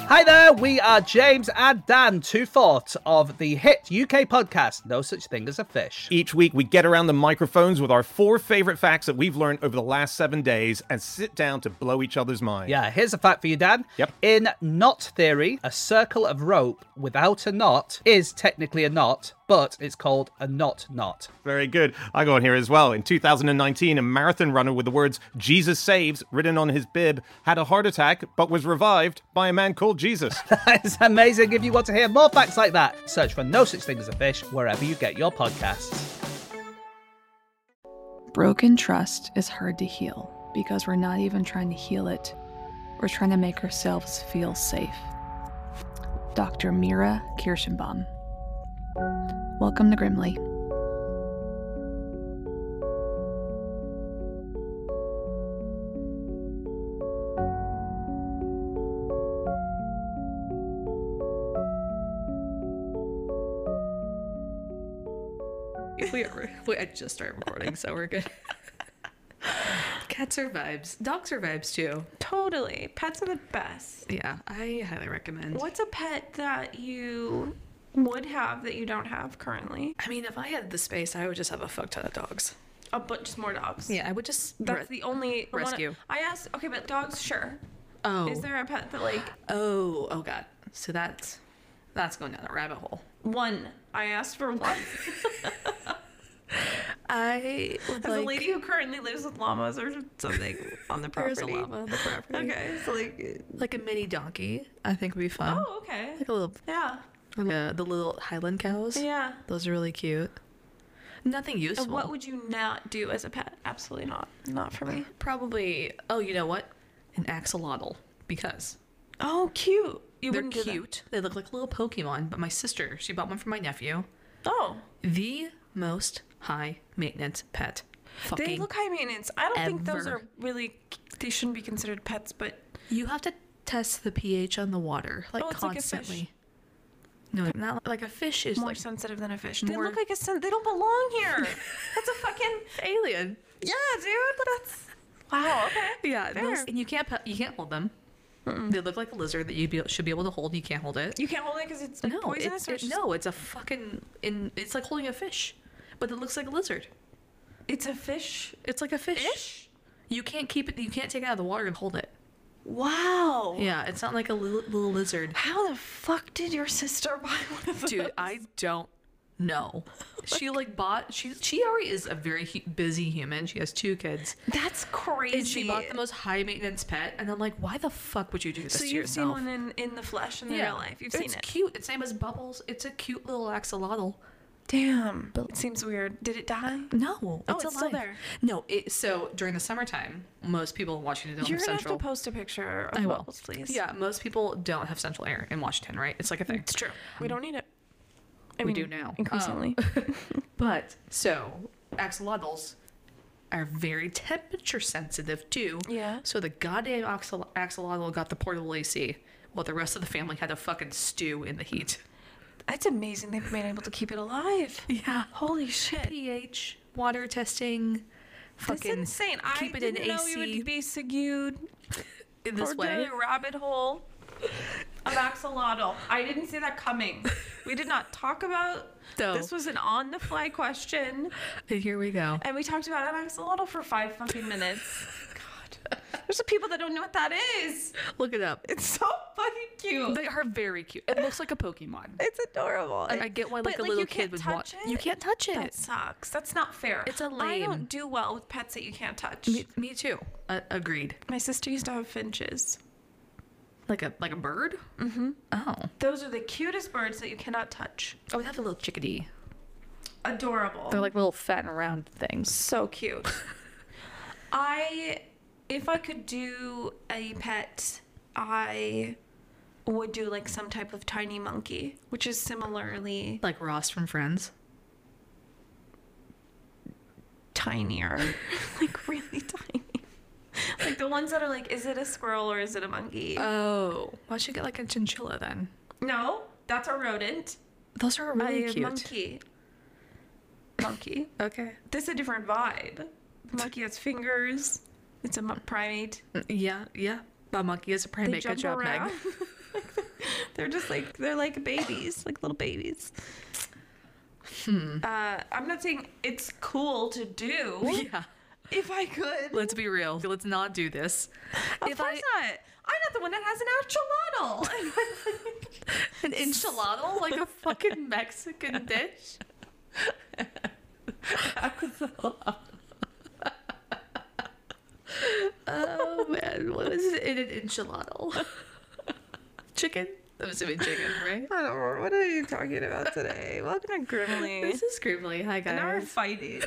Hi there, we are James and Dan, two-fourths of the hit UK podcast, No Such Thing as a Fish. Each week, we get around the microphones with our 4 favorite facts that we've learned over the last 7 days and sit down to blow each other's minds. Yeah, here's a fact for you, Dan. Yep. In knot theory, a circle of rope without a knot is technically a knot, but it's called a knot. Very good. I go on here as well. In 2019, a marathon runner with the words "Jesus saves" written on his bib had a heart attack, but was revived by a man called Jesus. That is amazing. If you want to hear more facts like that, search for No Such Thing as a Fish wherever you get your podcasts. Broken trust is hard to heal because we're not even trying to heal it. We're trying to make ourselves feel safe. Dr. Mira Kirschenbaum. Welcome to Grimly. I just started recording, so we're good. Cats are vibes. Dogs are vibes, too. Totally. Pets are the best. Yeah, I highly recommend. What's a pet that you would have that you don't have currently? I mean, if I had the space, I would just have a fuck ton of dogs. Oh, but just more dogs. Yeah, I would just... That's the only... rescue. I asked... Okay, but dogs, sure. Oh. Is there a pet that, like... Oh, God. So that's going down a rabbit hole. One. I asked for one. I would As a lady who currently lives with llamas or something on the property. There's a llama on the property. Okay, so like a mini donkey, I think would be fun. Oh, okay. Like a little... Yeah. The little Highland cows. Yeah. Those are really cute. Nothing useful. And what would you not do as a pet? Absolutely not. Not for me. Probably... Oh, you know what? An axolotl. Because... Oh, cute. They're cute. They look like little Pokemon, but my sister, she bought one for my nephew. Oh. The most high maintenance pet. They look high maintenance. I don't think those ever. are really... They shouldn't be considered pets, but... You have to test the pH on the water, like it's constantly. like a fish. No, not like a fish is more like sensitive than a fish. They more- look like they don't belong here. That's a fucking... alien. Yeah, dude. That's... Wow, okay. Yeah, Fair. and you can't hold them. They look like a lizard that should be able to hold. You can't hold it. You can't hold it because it's like poisonous? It's a fucking... It's like holding a fish, but it looks like a lizard. It's a fish? It's like a fish. You can't keep it... You can't take it out of the water and hold it. Wow. Yeah, it's not like a little lizard. How the fuck did your sister buy one of those? Dude, I don't know. She bought... She already is a very busy human. She has 2 kids. That's crazy. And she bought the most high maintenance pet, and I'm like, why the fuck would you do this to yourself? So you've seen one in the flesh in real life. You've seen it. It's cute. It's same as Bubbles. It's a cute little axolotl. Damn. It seems weird. Did it die? No. It's alive. still there. No. So during the summertime, most people in Washington don't You're have going to central... have to post a picture of I will. Bubbles, please. Yeah, most people don't have central air in Washington, right? It's like a thing. It's true. We don't need it. We do now. Increasingly. But, so, axolotls are very temperature sensitive too. Yeah. So the goddamn axolotl got the portable AC, while the rest of the family had to fucking stew in the heat. It's amazing they've been able to keep it alive. Yeah. Holy shit. pH, water testing, That's fucking insane. keep I it in didn't know AC. you would be segued in this way. down a rabbit hole of axolotl. I didn't see that coming. We did not talk about... No. This was an on-the-fly question. And here we go. And we talked about an axolotl for 5 fucking minutes. God. There's some people that don't know what that is. Look it up. It's so fucking cute. They are very cute. It looks like a Pokemon. It's adorable. I get why like But, a little you kid can't would touch want. it? You can't touch it. That sucks. That's not fair. It's a I lame. don't do well with pets that you can't touch. Me too. Agreed. My sister used to have finches. Like a bird? Mm-hmm. Oh. Those are the cutest birds that you cannot touch. Oh, we have a little chickadee. Adorable. They're like little fat and round things. So cute. If I could do a pet, I would do like some type of tiny monkey, which is similarly Like Ross from Friends. tinier. Like really tiny. Like the ones that are like, is it a squirrel or is it a monkey? Oh. Why don't you get like a chinchilla then? No, that's a rodent. Those are really A cute. monkey. Okay. This is a different vibe. The monkey has fingers. It's a primate. Yeah. A monkey is a They primate. jump Good job, around. Meg. They're just like, they're like babies, like little babies. I'm not saying it's cool to do. Yeah. If I could. Let's be real. Let's not do this. Of course not. I'm not the one that has an enchilada. An enchilada, like a fucking Mexican dish. Oh man, what is it in an enchilada? Chicken? I'm assuming chicken, right? I don't know. What are you talking about today? Welcome to Grimly. This is Scribbly. Hi And now we're guys. fighting.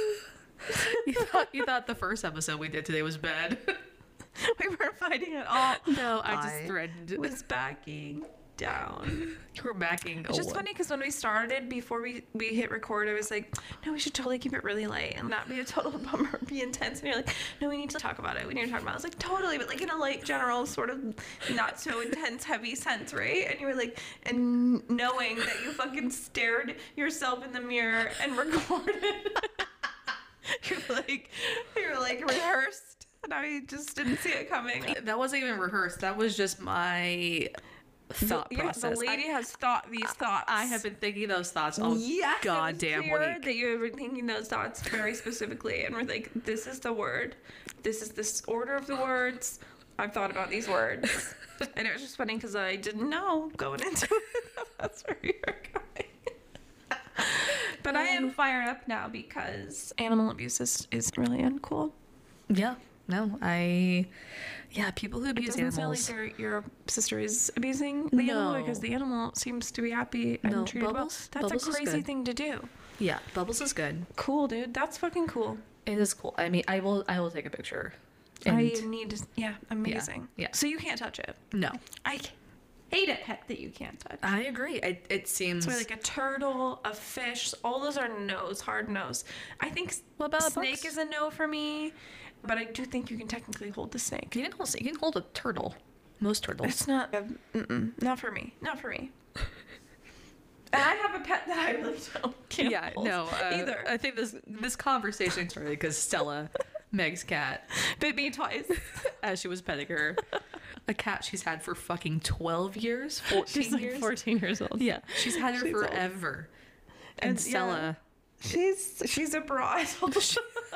You thought the first episode we did today was bad. We weren't fighting at all. No, I just threatened. Was backing down. We're backing. It's just funny because when we started, before we hit record, I was like, no, we should totally keep it really light and not be a total bummer, be intense. And you're like, no, we need to talk about it. We need to talk about it. I was like, totally, but like in a light, general, sort of not so intense, heavy sense, right? And you were like, and knowing that you fucking stared yourself in the mirror and recorded. You're like rehearsed. And I just didn't see it coming. That wasn't even rehearsed. That was just my thought process. The lady has thought these thoughts. I have been thinking those thoughts all goddamn week. That you were thinking those thoughts very specifically, and we're like, this is the word. This is this order of the words. I've thought about these words, and it was just funny because I didn't know going into it. That's where you were going. But I am fired up now because animal abuse is really uncool. Yeah. No, people who abuse It doesn't animals. sound like your sister is abusing the animal because the animal seems to be happy and No, treated well. Bubbles- That's Bubbles a is crazy good. thing to do. Yeah, Bubbles is good. Cool, dude. That's fucking cool. It is cool. I mean, I will take a picture. I need to. Yeah, amazing. Yeah. So you can't touch it. No, I hate a pet that you can't touch. I agree. It seems. So like a turtle, a fish, all those are no's, hard no's. I think What about a snake box? is a no for me, but I do think you can technically hold the snake. You can hold a turtle. Most turtles. It's not. Not for me. Not for me. And I have a pet that I really can't hold either. I think this conversation started because Stella, Meg's cat, Bit me twice. as she was petting her, a cat she's had for fucking 12 years, 14 She's like years. 14 years old. Yeah, she's had her She's old. forever. And And Stella, She's a bra. I told you.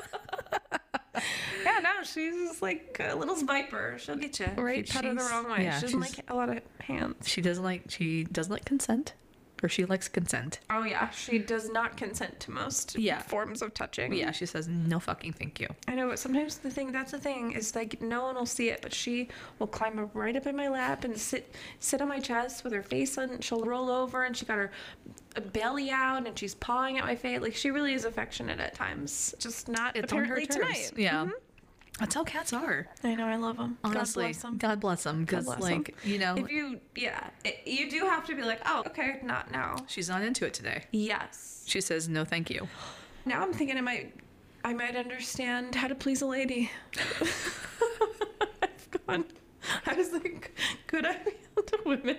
Yeah, no, she's like a little viper. She'll get you. Right, If you pet her the she's- wrong way. yeah, she doesn't she's- like a lot of hands. she doesn't like consent, or she likes consent. Oh yeah, she does not consent to most forms of touching. Yeah, she says no fucking thank you. I know, but sometimes that's the thing, is like no one will see it, but she will climb up right up in my lap and sit on my chest with her face on. She'll roll over and she got her belly out and she's pawing at my face. Like she really is affectionate at times. Just not It's on her apparently terms. tonight. Yeah, that's how cats are. I know, I love them. Honestly, God bless them. Because bless like 'em. you know, If you, you do have to be like, oh, okay, not now. she's not into it today. Yes. She says no thank you. Now I'm thinking I might understand how to please a lady. I was like, could I be into women?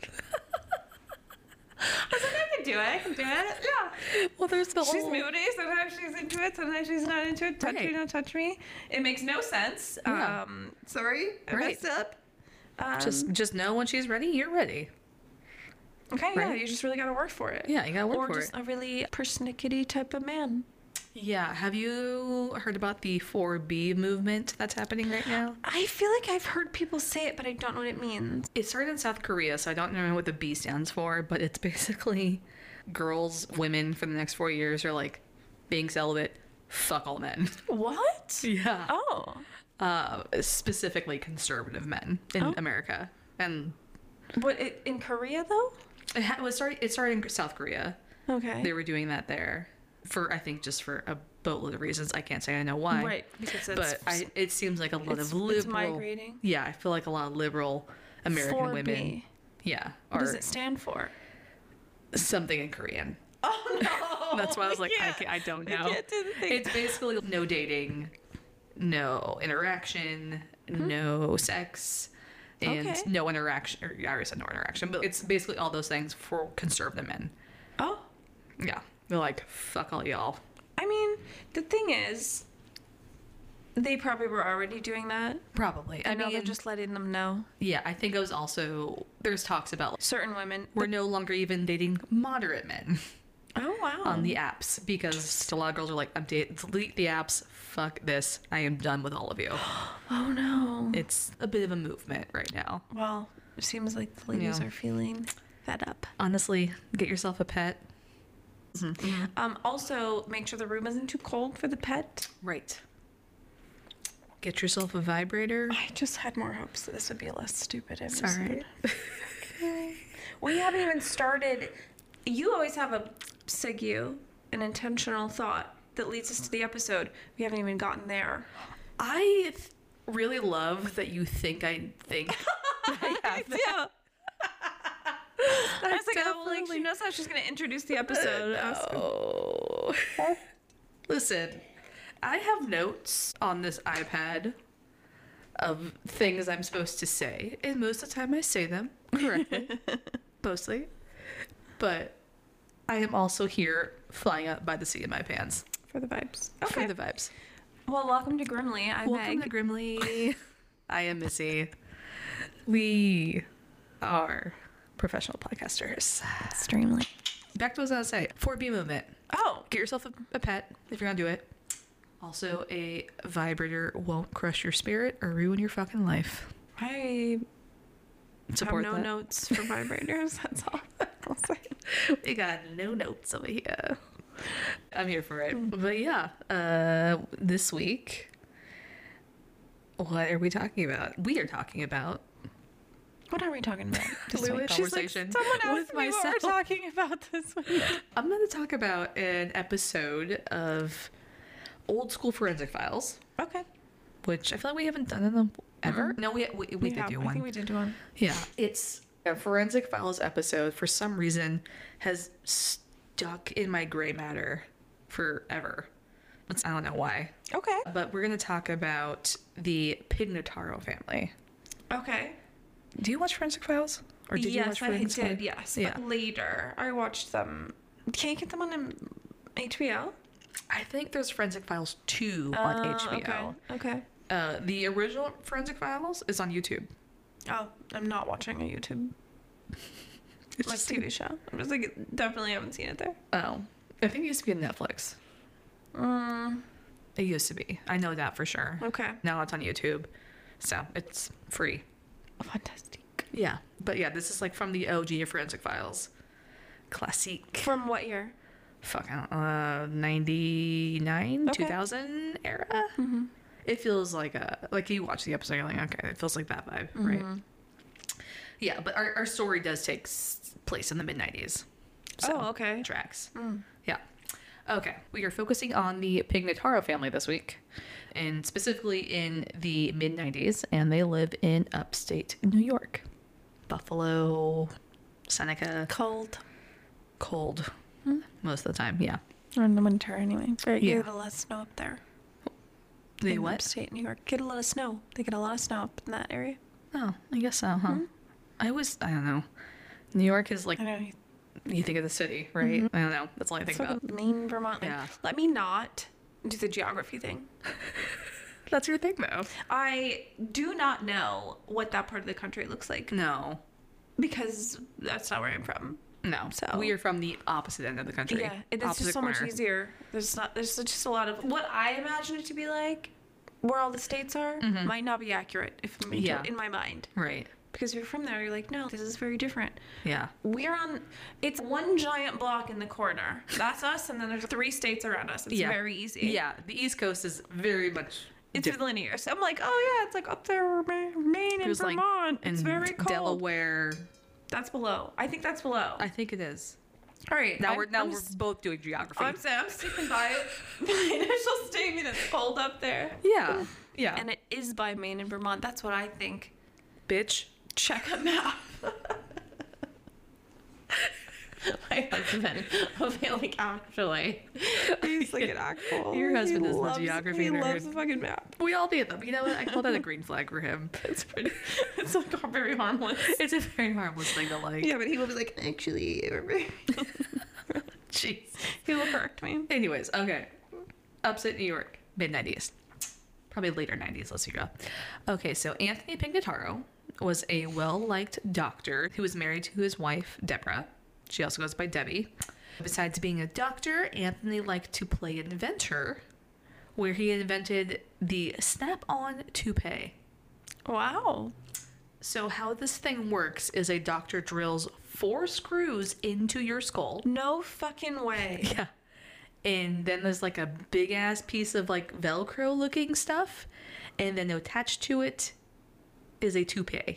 I was like, I can do it. Yeah. Well, there's the She's whole. moody. Sometimes she's into it. Sometimes she's not into it. Touch me, Right. don't touch me. It makes no sense. Yeah. Sorry, I Right. messed up. Just know when she's ready, you're ready. Okay, yeah, right. you just really gotta work for it. Yeah, you gotta work or for just it. a really persnickety type of man. Yeah. Have you heard about the 4B movement that's happening right now? I feel like I've heard people say it, but I don't know what it means. It started in South Korea, so I don't know what the B stands for, but it's basically girls, women for the next 4 years are like being celibate, fuck all men. What? Yeah. Oh. Specifically conservative men in America. And What, in Korea, though? it started in South Korea. Okay. They were doing that there for, I think, just for a boatload of reasons. I can't say I know why. Right, because But it seems like a lot it's of liberal. It's migrating. Yeah, I feel like a lot of liberal American 4B. women. Yeah, What are does it stand for? something in Korean. Oh, no. That's why I was like, I don't know. can't do the thing. It's basically no dating, no interaction, no sex, and Okay. no interaction. Or I already said no interaction, but it's basically all those things for conservative men. Oh. Yeah, they're like, fuck all y'all. I mean, the thing is, They probably were already doing that. Probably. I know they're just letting them know. Yeah, I think it was also, there's talks about Certain women. we're no longer even dating moderate men Oh, wow. on the apps because a lot of girls are like, delete the apps. Fuck this. I am done with all of you. Oh, no. It's a bit of a movement right now. Well, it seems like the ladies Yeah. are feeling fed up. Honestly, get yourself a pet. Also, make sure the room isn't too cold for the pet. Right. Get yourself a vibrator. I just had more hopes that this would be a less stupid episode. Sorry. We haven't even started. You always have a segue, an intentional thought that leads us to the episode. We haven't even gotten there. I really love that you think I think I have that. Yeah. I was like, oh, like, she knows how she's going to introduce the episode. Oh. Listen, I have notes on this iPad of things I'm supposed to say, and most of the time I say them correctly, mostly. But I am also here flying up by the seat of my pants For the vibes. for the vibes. Well, welcome to Grimly. I'm Welcome Meg. to Grimly. I am Missy. We are professional podcasters. Extremely. Back to what I was going to say. 4B movement. Oh, Get yourself a pet if you're going to do it. Also, a vibrator won't crush your spirit or ruin your fucking life. I Support have no that. notes for vibrators. That's all I'll say. We got no notes over here. I'm here for it. But yeah, this week, what are we talking about? We are talking about What are we talking about? Lewis conversation Someone asked with me what myself. we're talking about this week. I'm going to talk about an episode of Old School Forensic Files, Okay. which I feel like we haven't done them ever. No, we did have. do I one. think we did do one. Yeah, it's a Forensic Files episode for some reason has stuck in my gray matter forever. I don't know why. Okay. But we're going to talk about the Pignataro family. Okay. Do you watch Forensic Files? Or did you watch I Forensic did, Files? yes. Yeah. But later, I watched them. Can you get them on HBO? I think there's Forensic Files 2 on HBO. Okay. The original Forensic Files is on YouTube. Oh, I'm not watching a YouTube It's like just TV show. I'm just like, definitely haven't seen it there. Oh. I think it used to be on Netflix. It used to be. I know that for sure. Okay. Now it's on YouTube. So it's free. Fantastic. Yeah. But yeah, this is like from the OG of Forensic Files. Classique. From what year? Fuck, I don't know, 99, Okay. 2000 era? Mm-hmm. It feels like you watch the episode, you're like, okay, it feels like that vibe, right? Yeah, but our story does take place in the mid-90s. So, Oh, okay. Tracks. Yeah. Okay, we are focusing on the Pignataro family this week, and specifically in the mid-90s, and they live in upstate New York. Buffalo, Seneca. Cold. Cold. Most of the time, yeah. Or in the winter, anyway. They Yeah. get a lot of snow up there. They in what? Upstate New York. Get a lot of snow. They get a lot of snow up in that area. Oh, I guess so, huh? I don't know. New York is like, I know. you think of the city, right? I don't know. That's all I think It's like about. a Maine, Vermont. Like, Yeah. let me not do the geography thing. That's your thing, though. I do not know what that part of the country looks like No. because that's not where I'm from. No. So- we are from the opposite end of the country. Yeah, it's Opposite just so much corner. easier. There's just a lot of what I imagine it to be like, where all the states are, might not be accurate if I'm Yeah. in my mind. Right. Because if you're from there, you're like, no, this is very different. Yeah. It's one giant block in the corner. That's us, and then there's 3 states around us. It's Yeah. very easy. Yeah. The East Coast is very much. It's linear. So I'm like, oh yeah, it's like up there, Maine and There's like Vermont. It's in very cold. Delaware. That's below. I think that's below. I think it is. All right. Now I'm we're both doing geography. I'm sticking by my initial statement. It's cold up there. Yeah. Yeah. And it is by Maine and Vermont. That's what I think. bitch. Check a map. My husband will be like, actually. He's like an actual. Your husband he is the loves- geography He nerd. loves the fucking map. We all do them. You know what? I call that a green flag for him. It's pretty. It's like very harmless. It's a very harmless thing to like. Yeah, but he will be like, actually. Jeez. He will correct me. Anyways, okay. Upstate New York, mid-90s. probably later 90s, let's figure out. Okay, so Anthony Pignataro was a well-liked doctor who was married to his wife, Deborah. She also goes by Debbie. Besides being a doctor, Anthony liked to play inventor, where he invented the snap-on toupee. Wow. So how this thing works is a doctor drills 4 screws into your skull. No fucking way. Yeah. And then there's like a big ass piece of like Velcro looking stuff. And then attached to it is a toupee.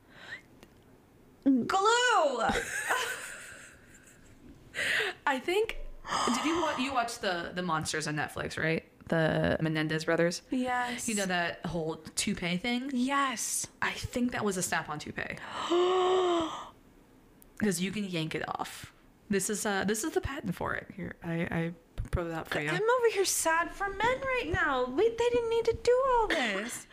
Glue! I think, did you watch the Monsters on Netflix, right? The Menendez brothers? Yes. You know that whole toupee thing? Yes. I think that was a snap-on toupee. Because you can yank it off. This is the patent for it. Here, I put it out for you. I'm over here sad for men right now. Wait, they didn't need to do all this.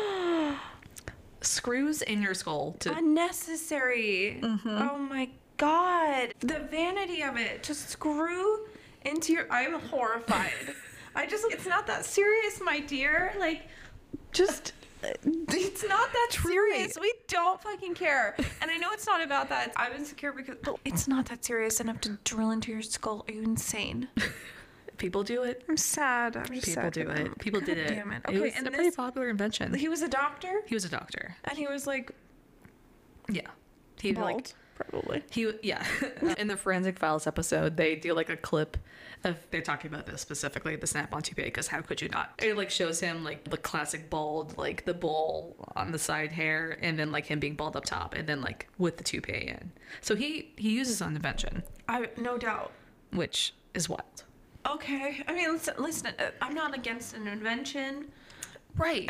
Screws in your skull to Unnecessary. Oh my god. The vanity of it. To screw into your... I'm horrified. It's not that serious, my dear. Like, just... It's not that serious. We don't fucking care. And I know it's not about that. I'm insecure because... But it's not that serious enough to drill into your skull. Are you insane? people do it. I'm sad. I'm just People sad do for it. them. People God did it. Damn it. It Okay, was and a pretty popular invention. he was a doctor? He was a doctor. And he was like... Yeah. He bald, like probably. yeah. In the Forensic Files episode, they do like a clip of they're talking about this specifically, the snap-on toupee, because how could you not? It like shows him like the classic bald, like the bowl on the side hair, and then like him being bald up top, and then like with the toupee in. So he uses an invention, No doubt. which is wild. Okay. I mean, listen, I'm not against an invention. Right.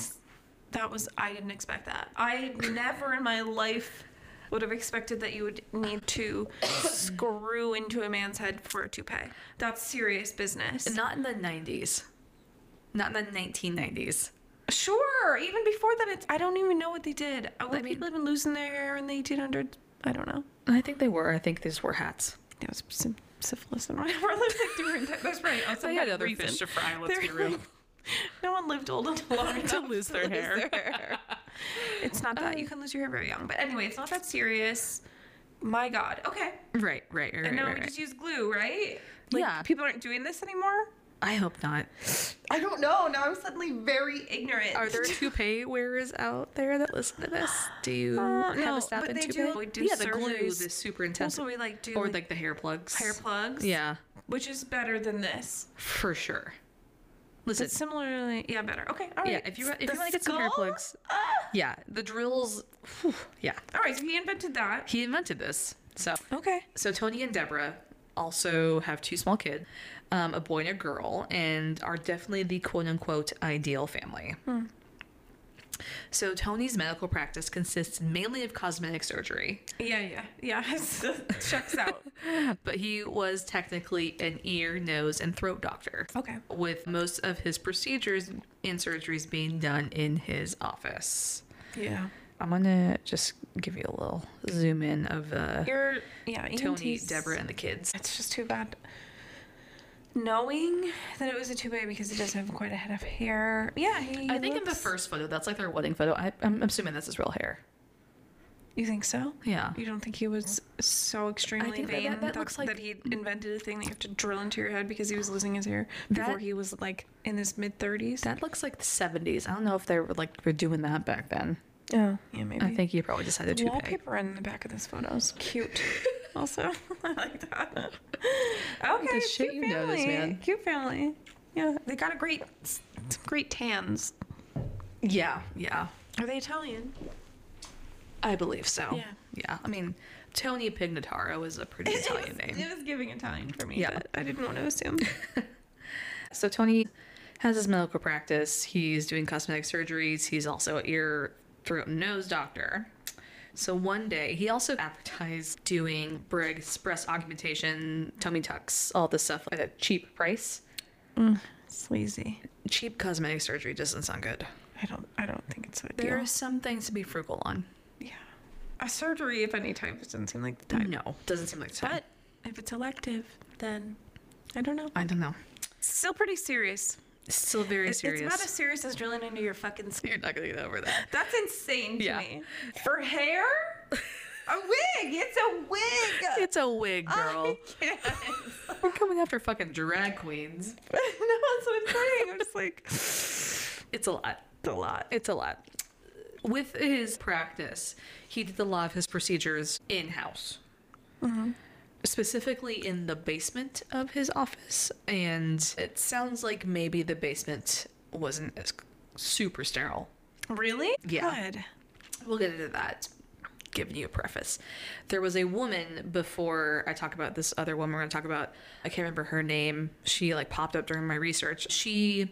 I didn't expect that. I never in my life would have expected that you would need to screw into a man's head for a toupee. That's serious business. Not in the 90s. Not in the 1990s. Sure, even before that, I don't even know what they did. People have been losing their hair and they did under, I don't know. I think they were. I think these were hats. There was some syphilis and whatever. That's right. They had other fish to fry, let's be real. No one lived old enough long to lose their hair. It's not that. You can lose your hair very young. But anyway, it's not that serious. My God. Okay. Right. And now we just use glue, right? Yeah. People aren't doing this anymore? I hope not. I don't know. Now I'm suddenly very ignorant. Are there toupee wearers out there that listen to this? Do you have no, a snap but in they toupee? do Yeah, the glue surgeries. is super intense. Also, we do or like the hair plugs. hair plugs. Yeah, Which is better than this. for sure. Listen, But similarly, yeah, better. Okay, all right. yeah, if you want to get some skull? hair plugs, yeah, the drills. Whew, yeah, All right, so he invented that. he invented this. So Okay. Tony and Deborah also have 2 small kids, a boy and a girl, and are definitely the quote-unquote ideal family. So Tony's medical practice consists mainly of cosmetic surgery, Yeah. Checks out. but he was technically an ear, nose, and throat doctor. Okay. With most of his procedures and surgeries being done in his office. Yeah. I'm gonna just give you a little zoom in of Tony, Tony, Deborah, and the kids. It's just too bad. Knowing that it was a toupee because he does have quite a head of hair. Yeah, I think in the first photo, that's like their wedding photo. I'm assuming that's his real hair. You think so? Yeah. You don't think he was so extremely I think vain that looks like- that he invented a thing that you have to drill into your head because he was losing his hair before he was like in his mid-30s? That looks like the 70s. I don't know if they were doing that back then. Oh, yeah, maybe. I think he probably just had a toupee. Wallpaper in the back of this photo is cute. Also, I like that. Okay, The shit cute you notice, family. man. Cute family. Yeah, they got great tans. Yeah. Are they Italian? I believe so. Yeah. Yeah. I mean, Tony Pignataro is a pretty Italian name. It was giving Italian for me. Yeah. But I didn't want to assume. So Tony has his medical practice. He's doing cosmetic surgeries. He's also an ear, throat, and nose doctor. So one day, he also advertised doing Briggs breast augmentation, tummy tucks, all this stuff at a cheap price. Sleazy. Cheap cosmetic surgery doesn't sound good. I don't think it's ideal. There are some things to be frugal on. Yeah. A surgery of any type doesn't seem like the type. No, doesn't seem like the time. But if it's elective, then I don't know. I don't know. Still pretty serious. Still very serious. It's about as serious as drilling into your fucking skin. You're not gonna get over that. That's insane to Yeah. me. For hair? A wig! It's a wig! It's a wig, girl. I can't. We're coming after fucking drag queens. No, that's what I'm saying. I'm just like, It's a lot. it's a lot. It's a lot. With his practice, he did a lot of his procedures in-house. Specifically in the basement of his office. And it sounds like maybe the basement wasn't as super sterile. Really? Yeah. Good. We'll get into that. Giving you a preface. There was a woman before I talk about this other woman we're going to talk about. I can't remember her name. She like popped up during my research. She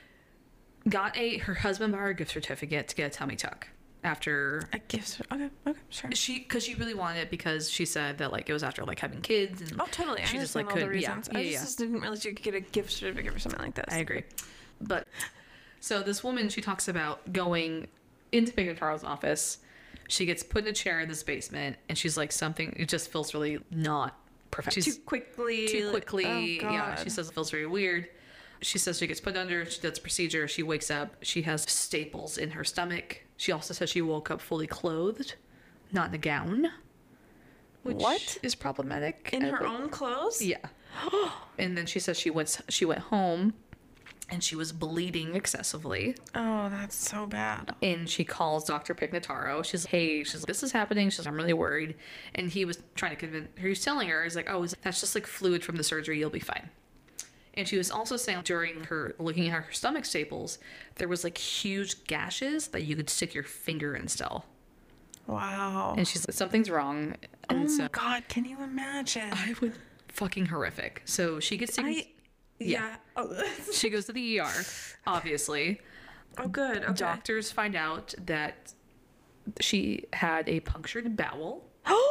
got her husband bought her a gift certificate to get a tummy tuck after A gift. Okay, sure. because she really wanted it because she said that like it was after like having kids and Oh, totally. she I just like understand all the couldn't reasons. yeah I yeah just didn't realize you could get a gift certificate for something like this. I agree. But so this woman, she talks about going into Pignataro's office. She gets put in a chair in this basement, and she's like, something, it just feels really not professional. Too quickly. Too quickly. Oh, Yeah, God. she says it feels very weird. She says she gets put under, she does the procedure, she wakes up, she has staples in her stomach. She also says she woke up fully clothed, not in a gown. Which What? is problematic. In I her think. own clothes? Yeah. And then she says she went home and she was bleeding excessively. Oh, that's so bad. And she calls Dr. Pignataro. She's like, hey, this is happening. She's like, I'm really worried. And he was trying to convince her, he was telling her, he's like, oh, that's just like fluid from the surgery. You'll be fine. And she was also saying during her looking at her stomach staples, there was like huge gashes that you could stick your finger in still. Wow. And she's like, something's wrong. And Oh so my God, can you imagine? I would fucking horrific. So she gets taken. Yeah. Oh, She goes to the ER, obviously. oh, good. Okay. Doctors find out that she had a punctured bowel.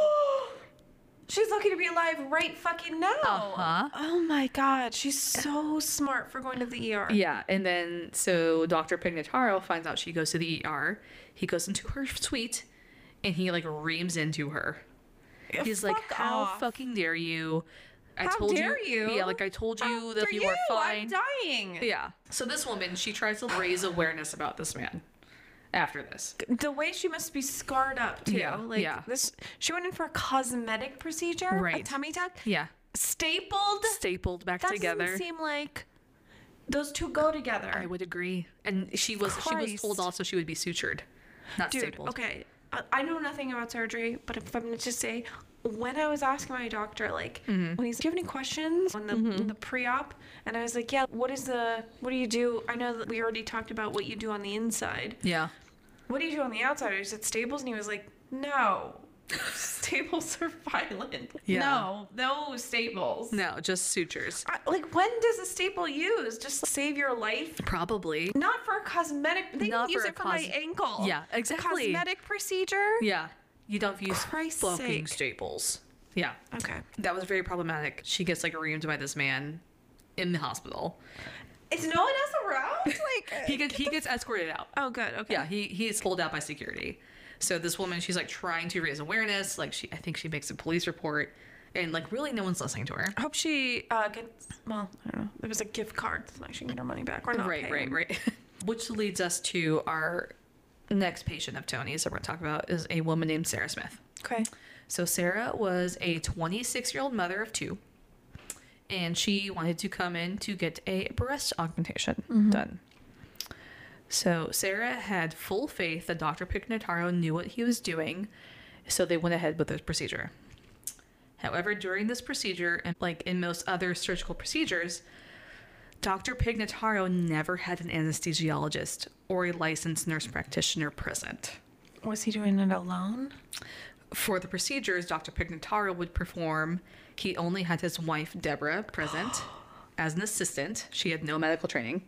She's lucky to be alive right fucking now. Uh-huh. Oh my God. She's so smart for going to the ER. Yeah, and then so Dr. Pignataro finds out she goes to the ER. He goes into her suite and he like reams into her. He's like, Fuck how off. fucking dare you? How dare you? Yeah, like I told you How that dare you were fine. I'm dying. Yeah. So this woman, she tries to raise awareness about this man after this. The way she must be scarred up too. Yeah, Like yeah. this, she went in for a cosmetic procedure, a Right. tummy tuck, Yeah. stapled. Stapled back That together. doesn't seem like those two go together. I would agree. And she was Christ. told also she would be sutured, not Dude, stapled. okay. I know nothing about surgery, but if I'm gonna just say, when I was asking my doctor, like, Mm-hmm. when he's, do you have any questions on the pre-op? And I was like, yeah, what do you do? I know that we already talked about what you do on the inside. Yeah. What do you do on the outside? I said staples, and he was like, no. Staples are violent. Yeah. No staples. No, just sutures. Like, when does a staple use? Just save your life? Probably. Not for a cosmetic. They Not use for it a for my ankle. Yeah, exactly. Cosmetic procedure. Yeah. You don't use Christ's fucking sake. staples. Yeah. Okay. That was very problematic. She gets like reamed by this man in the hospital. Is no one else around? Like He gets escorted out. Oh, good. Okay. Yeah, he is pulled out by security. So this woman, she's like trying to raise awareness. Like I think she makes a police report, and like really no one's listening to her. I hope she gets. Well, I don't know. There was a gift card, so she can get her money back or not. Right, pay right, him. right. Which leads us to our next patient of Tony's that we're going to talk about is a woman named Sarah Smith. Okay. So Sarah was a 26-year-old mother of two, and she wanted to come in to get a breast augmentation done. So Sarah had full faith that Dr. Pignataro knew what he was doing, so they went ahead with this procedure. However, during this procedure, and like in most other surgical procedures, Dr. Pignataro never had an anesthesiologist or a licensed nurse practitioner present. Was he doing it alone? For the procedures Dr. Pignataro would perform, he only had his wife, Deborah, present as an assistant. She had no medical training.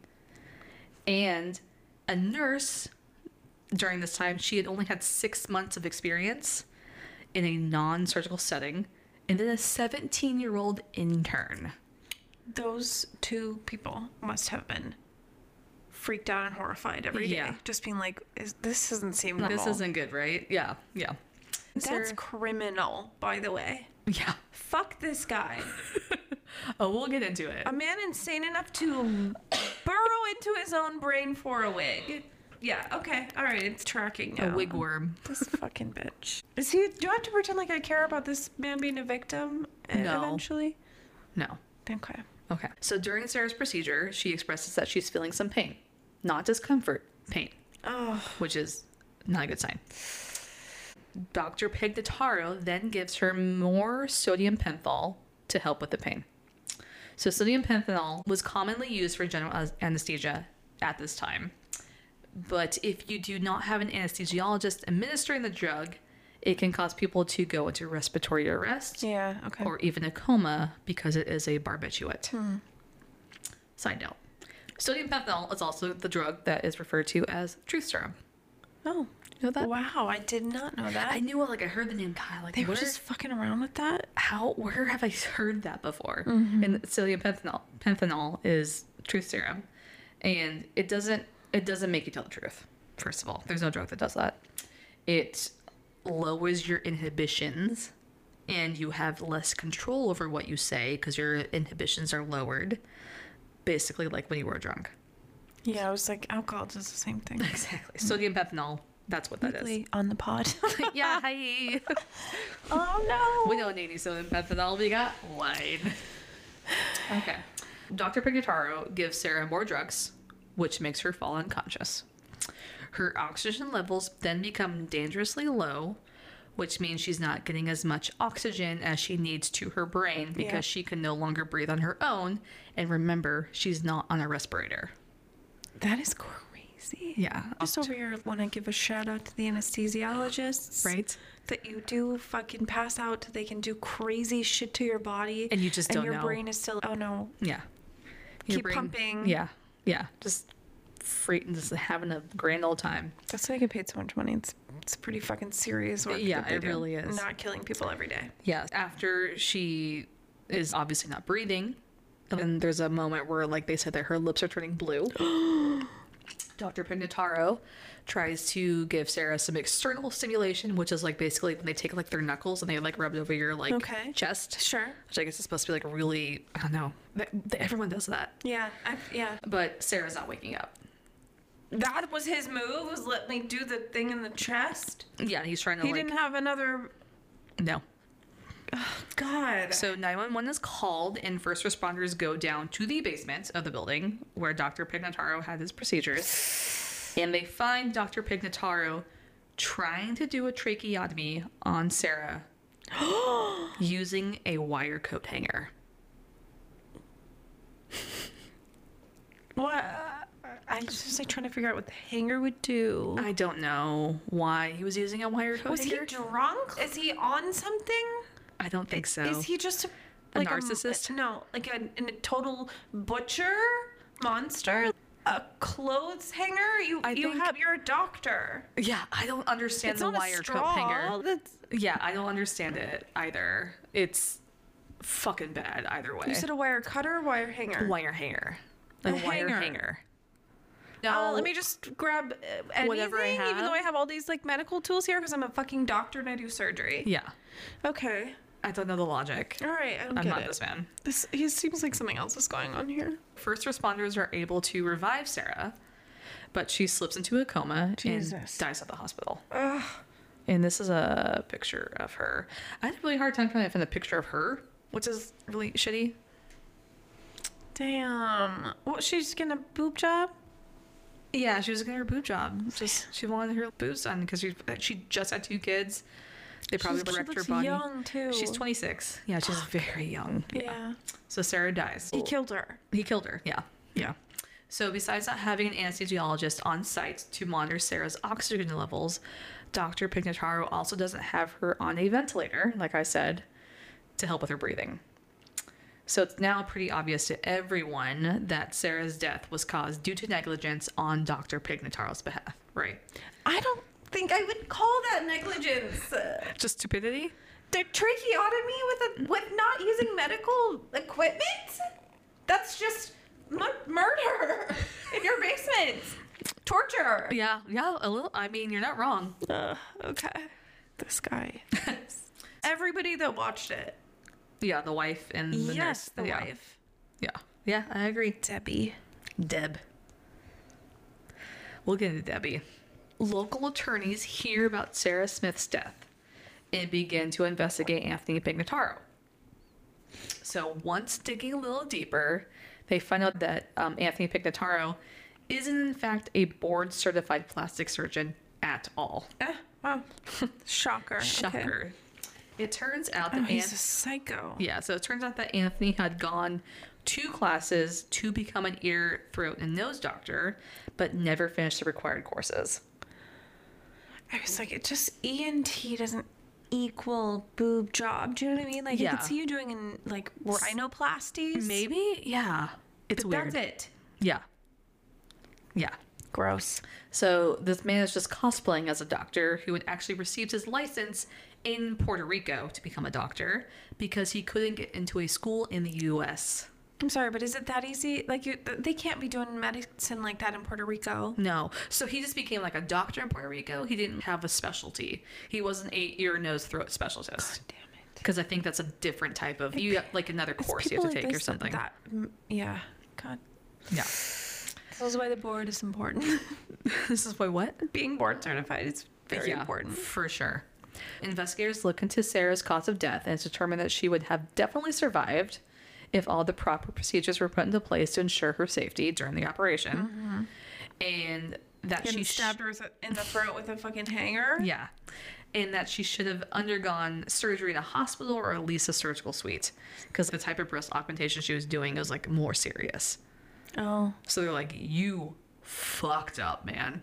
And a nurse, during this time, she had only had 6 months of experience in a non-surgical setting. And then a 17-year-old intern. Those two people must have been freaked out and horrified every day. Yeah. Just being like, this doesn't seem normal. This isn't good, right? Yeah, yeah. That's Sarah- criminal, by the way. Yeah. Fuck this guy. Oh, we'll get into it. A man insane enough to burrow into his own brain for a wig. Yeah, okay. All right, it's tracking now. A wigworm. This fucking bitch. Is he? Do I have to pretend like I care about this man being a victim No. eventually? No. Okay. Okay. So during Sarah's procedure, she expresses that she's feeling some pain. Not discomfort, pain. Oh. Which is not a good sign. Dr. Pignataro then gives her more sodium penthol to help with the pain. So sodium penthol was commonly used for general anesthesia at this time. But if you do not have an anesthesiologist administering the drug, it can cause people to go into respiratory arrest Yeah, okay. or even a coma because it is a barbiturate. Side note. Sodium penthol is also the drug that is referred to as truth serum. Oh. You know that? Wow, I did not know that. I knew it, like I heard the name Kai. Like they were where, just fucking around with that? where have I heard that before? And sodium penthol is truth serum, and it doesn't make you tell the truth. First of all, there's no drug that does that. It lowers your inhibitions, and you have less control over what you say because your inhibitions are lowered. Basically, like when you were drunk. Yeah, I was like, alcohol does the same thing. Exactly. Sodium penthol. That's what that is. Weekly on the pod. Yeah. Hi. Oh no. We don't need any sodium penthol. We got wine. Okay. Dr. Pignataro gives Sarah more drugs, which makes her fall unconscious. Her oxygen levels then become dangerously low, which means she's not getting as much oxygen as she needs to her brain because she can no longer breathe on her own. And remember, she's not on a respirator. That is crazy. Yeah. Just over here, want to give a shout out to the anesthesiologists. Right? That you do fucking pass out. They can do crazy shit to your body. And you just don't your know. brain is still, oh no. Yeah. Keep pumping. Yeah. Yeah. Just free and just having a grand old time. That's why I get paid so much money. It's pretty fucking serious work. Yeah, that they it do. really is. Not killing people every day. Yeah. After she is obviously not breathing, and then there's a moment where, like they said, that her lips are turning blue. Dr. Pignataro tries to give Sarah some external stimulation, which is like basically when they take like their knuckles and they like rub it over your like chest. Sure. Which I guess is supposed to be like really, I don't know. Everyone does that. Yeah. Yeah. But Sarah's not waking up. That was his move, was let me do the thing in the chest. Yeah, he's trying to He didn't have another... No. God. So 911 is called and first responders go down to the basement of the building where Dr. Pignataro had his procedures. And they find Dr. Pignataro trying to do a tracheotomy on Sarah using a wire coat hanger. What? I was just like trying to figure out what the hanger would do. I don't know why he was using a wire coat Was hanger. he drunk? Is he on something? I don't think so. Is he just A narcissist? No, like a total butcher monster. A clothes hanger? You're a doctor. Yeah, I don't understand It's the not a wire coat straw. hanger. Yeah, I don't understand it either. It's fucking bad either way. You said a wire cutter or wire hanger? Wire hanger. A wire hanger. Now, let me just grab anything, Whatever I have. even though I have all these like medical tools here because I'm a fucking doctor and I do surgery. Yeah. Okay. I don't know the logic. All right. I don't I'm get not it. this man. He seems like something else is going on here. First responders are able to revive Sarah, but she slips into a coma and dies at the hospital. Ugh. And this is a picture of her. I had a really hard time trying to find a picture of her, which is really shitty. Damn. What? She's getting a boob job? Yeah, she was getting her boob job. Just she wanted her boobs done because she just had 2 kids. They probably She wrecked her looks body. young too. She's 26. Yeah, she's very young. Yeah. So Sarah dies. He killed her. He killed her. Yeah. Yeah. So besides not having an anesthesiologist on site to monitor Sarah's oxygen levels, Dr. Pignataro also doesn't have her on a ventilator, like I said, to help with her breathing. So it's now pretty obvious to everyone that Sarah's death was caused due to negligence on Dr. Pignataro's behalf, right? I don't think I would call that negligence. Just stupidity? The tracheotomy with not using medical equipment? That's just murder in your basement. Torture. Yeah, a little. I mean, you're not wrong. Okay. This guy. Everybody that watched it. Yeah, the wife and the nurse. The Yeah. wife. Yeah, I agree. Debbie. Deb. We'll get into Debbie. Local attorneys hear about Sarah Smith's death and begin to investigate Anthony Pignataro. So once digging a little deeper, they find out that Anthony Pignataro isn't in fact a board-certified plastic surgeon at all. Wow. Shocker. Shocker. Okay. It turns out that He's a psycho. Yeah, so it turns out that Anthony had gone 2 classes to become an ear, throat, and nose doctor, but never finished the required courses. I was like, it just ENT doesn't equal boob job. Do you know what I mean? Like, Yeah. I could see you doing in like rhinoplasties. Maybe? Yeah. It's But weird. that's it. Yeah. Yeah. Gross. So this man is just cosplaying as a doctor who had actually received his license in Puerto Rico to become a doctor because he couldn't get into a school in the U.S. I'm sorry, but is it that easy? Like, they can't be doing medicine like that in Puerto Rico. No. So he just became like a doctor in Puerto Rico. He didn't have a specialty. He wasn't a ear, nose, throat specialist. Damn it. Because I think that's a different type of, you have like another It's course you people have to like take or this something. yeah. God. Yeah. This is why the board is important. This is why what? Being board certified is very important. For sure. Investigators look into Sarah's cause of death and it's determined that she would have definitely survived if all the proper procedures were put into place to ensure her safety during the operation. And that She she stabbed her in the throat with a fucking hanger. Yeah. And that she should have undergone surgery in a hospital or at least a surgical suite. Because the type of breast augmentation she was doing was like more serious. Oh. So they're like, you fucked up, man.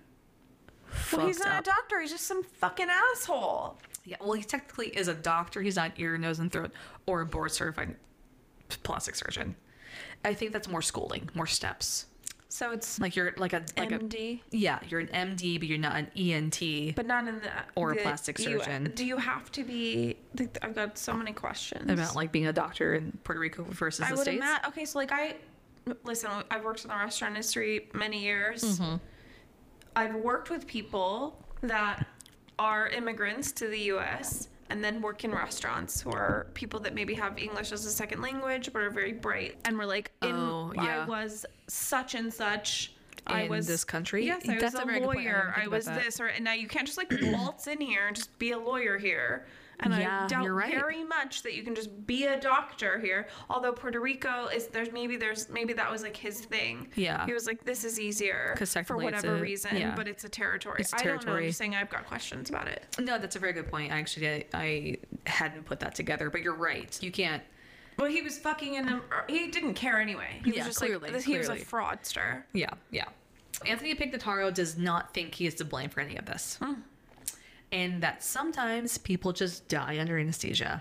Well, he's Fucked not up. a doctor. He's just some fucking asshole. Yeah, well, he technically is a doctor. He's not ear, nose, and throat or a board certified plastic surgeon. I think that's more schooling, more steps. So it's Like you're like a MD, yeah, you're an MD, but you're not an ENT but not in the or a the plastic U- surgeon. Do you have to be? I've got so many questions About like being a doctor in Puerto Rico versus I the would States. imagine. Okay, so like listen. I've worked in the restaurant industry many years. Mm-hmm. I've worked with people that are immigrants to the U.S. and then work in restaurants who are people that maybe have English as a second language but are very bright and we're like, Oh, yeah. I was such and such. I In was this country? Yes, I That's was a a very good point. I lawyer. didn't think I about was that. this, or and now you can't just like waltz in here and just be a lawyer here. And Yeah, I doubt you're right. very much that you can just be a doctor here. Although Puerto Rico is maybe that was like his thing. Yeah. He was like, this is easier 'Cause for technically it's whatever a- reason, yeah. but it's a territory. It's a I don't know. I'm territory. just saying I've got questions about it. No, that's a very good point. Actually, I hadn't put that together, but you're right. You can't. Well, he was fucking in him. He didn't care anyway. He Yeah, was just clearly, like he was a clearly. fraudster. Yeah, yeah. Anthony Pignataro does not think he is to blame for any of this. And that sometimes people just die under anesthesia.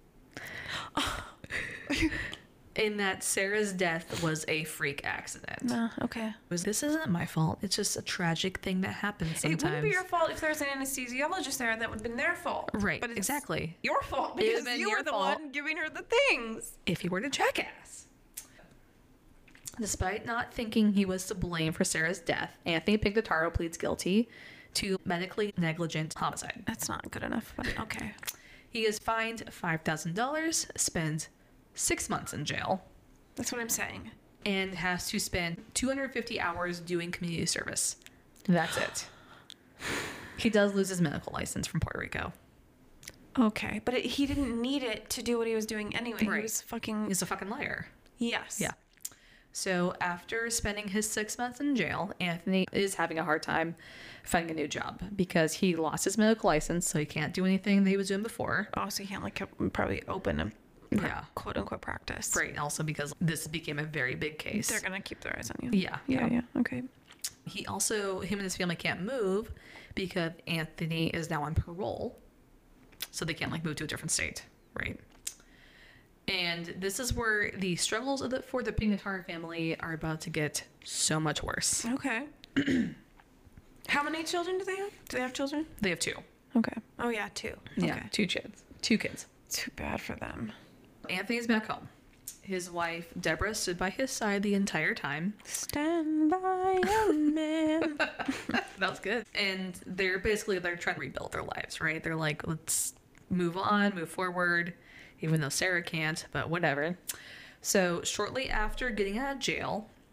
And that Sarah's death was a freak accident. Okay. This isn't my fault. It's just a tragic thing that happens sometimes. It wouldn't be your fault if there was an anesthesiologist there. That would have been their fault. Right, But it's exactly. your fault It would've because been you your were the fault. one giving her the things. If he were to jackass. Despite not thinking he was to blame for Sarah's death, Anthony Pignataro pleads guilty to medically negligent homicide. That's not good enough, but okay. He is fined $5,000, spends 6 months in jail, That's what I'm saying. and has to spend 250 hours doing community service. That's it. He does lose his medical license from Puerto Rico. Okay, but he didn't need it to do what he was doing anyway. Right. He was fucking He's a fucking liar. yes. Yeah. So after spending his 6 months in jail, Anthony is having a hard time finding a new job because he lost his medical license, so he can't do anything that he was doing before. Oh, so he can't like probably open a Yeah. quote unquote practice. Right. Also because this became a very big case. They're gonna keep their eyes on you. Yeah. Yeah. Okay. He also, him and his family can't move because Anthony is now on parole. So they can't like move to a different state. Right. And this is where the struggles for the Pignataro family are about to get so much worse. Okay. How many children do they have? Do they have children? They have 2. Okay. Oh yeah, 2. Yeah. Okay. 2 kids. 2 kids. Too bad for them. Anthony's back home. His wife, Deborah, stood by his side the entire time. Stand by a man. That was good. And they're trying to rebuild their lives, right? They're like, let's move on, move forward, even though Sarah can't, but whatever. So shortly after getting out of jail,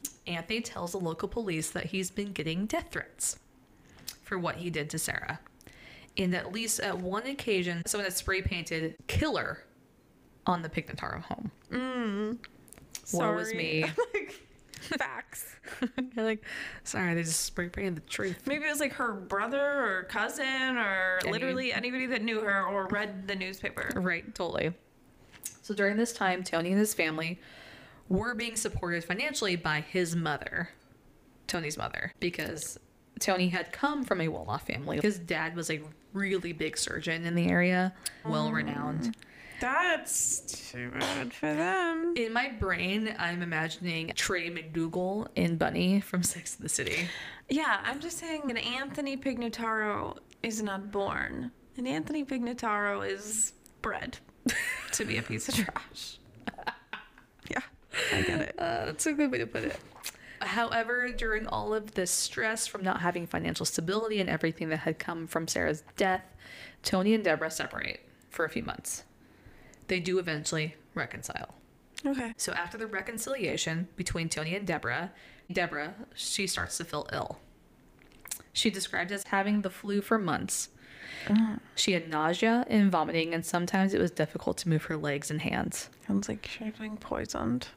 Anthony tells the local police that he's been getting death threats for what he did to Sarah. And at least at one occasion, someone had spray painted "killer" on the Pignataro home. Woe was me. Facts. You're like, sorry, they just spray painted the truth. Maybe it was like her brother or cousin or literally anybody that knew her or read the newspaper. Right, totally. So during this time, Tony and his family were being supported financially by his mother, Tony's mother, because Tony had come from a well-off family. His dad was a really big surgeon in the area, well-renowned. That's too bad for them. In my brain, I'm imagining Trey McDougal in Bunny from Sex and the City. Yeah, I'm just saying an Anthony Pignataro is not born. An Anthony Pignataro is bred to be a piece of trash. Yeah, I get it. That's a good way to put it. However, during all of this stress from not having financial stability and everything that had come from Sarah's death, Tony and Deborah separate for a few months. They do eventually reconcile. Okay. So after the reconciliation between Tony and Deborah, she starts to feel ill. She described as having the flu for months. She had nausea and vomiting, and sometimes it was difficult to move her legs and hands. Sounds like she's being poisoned.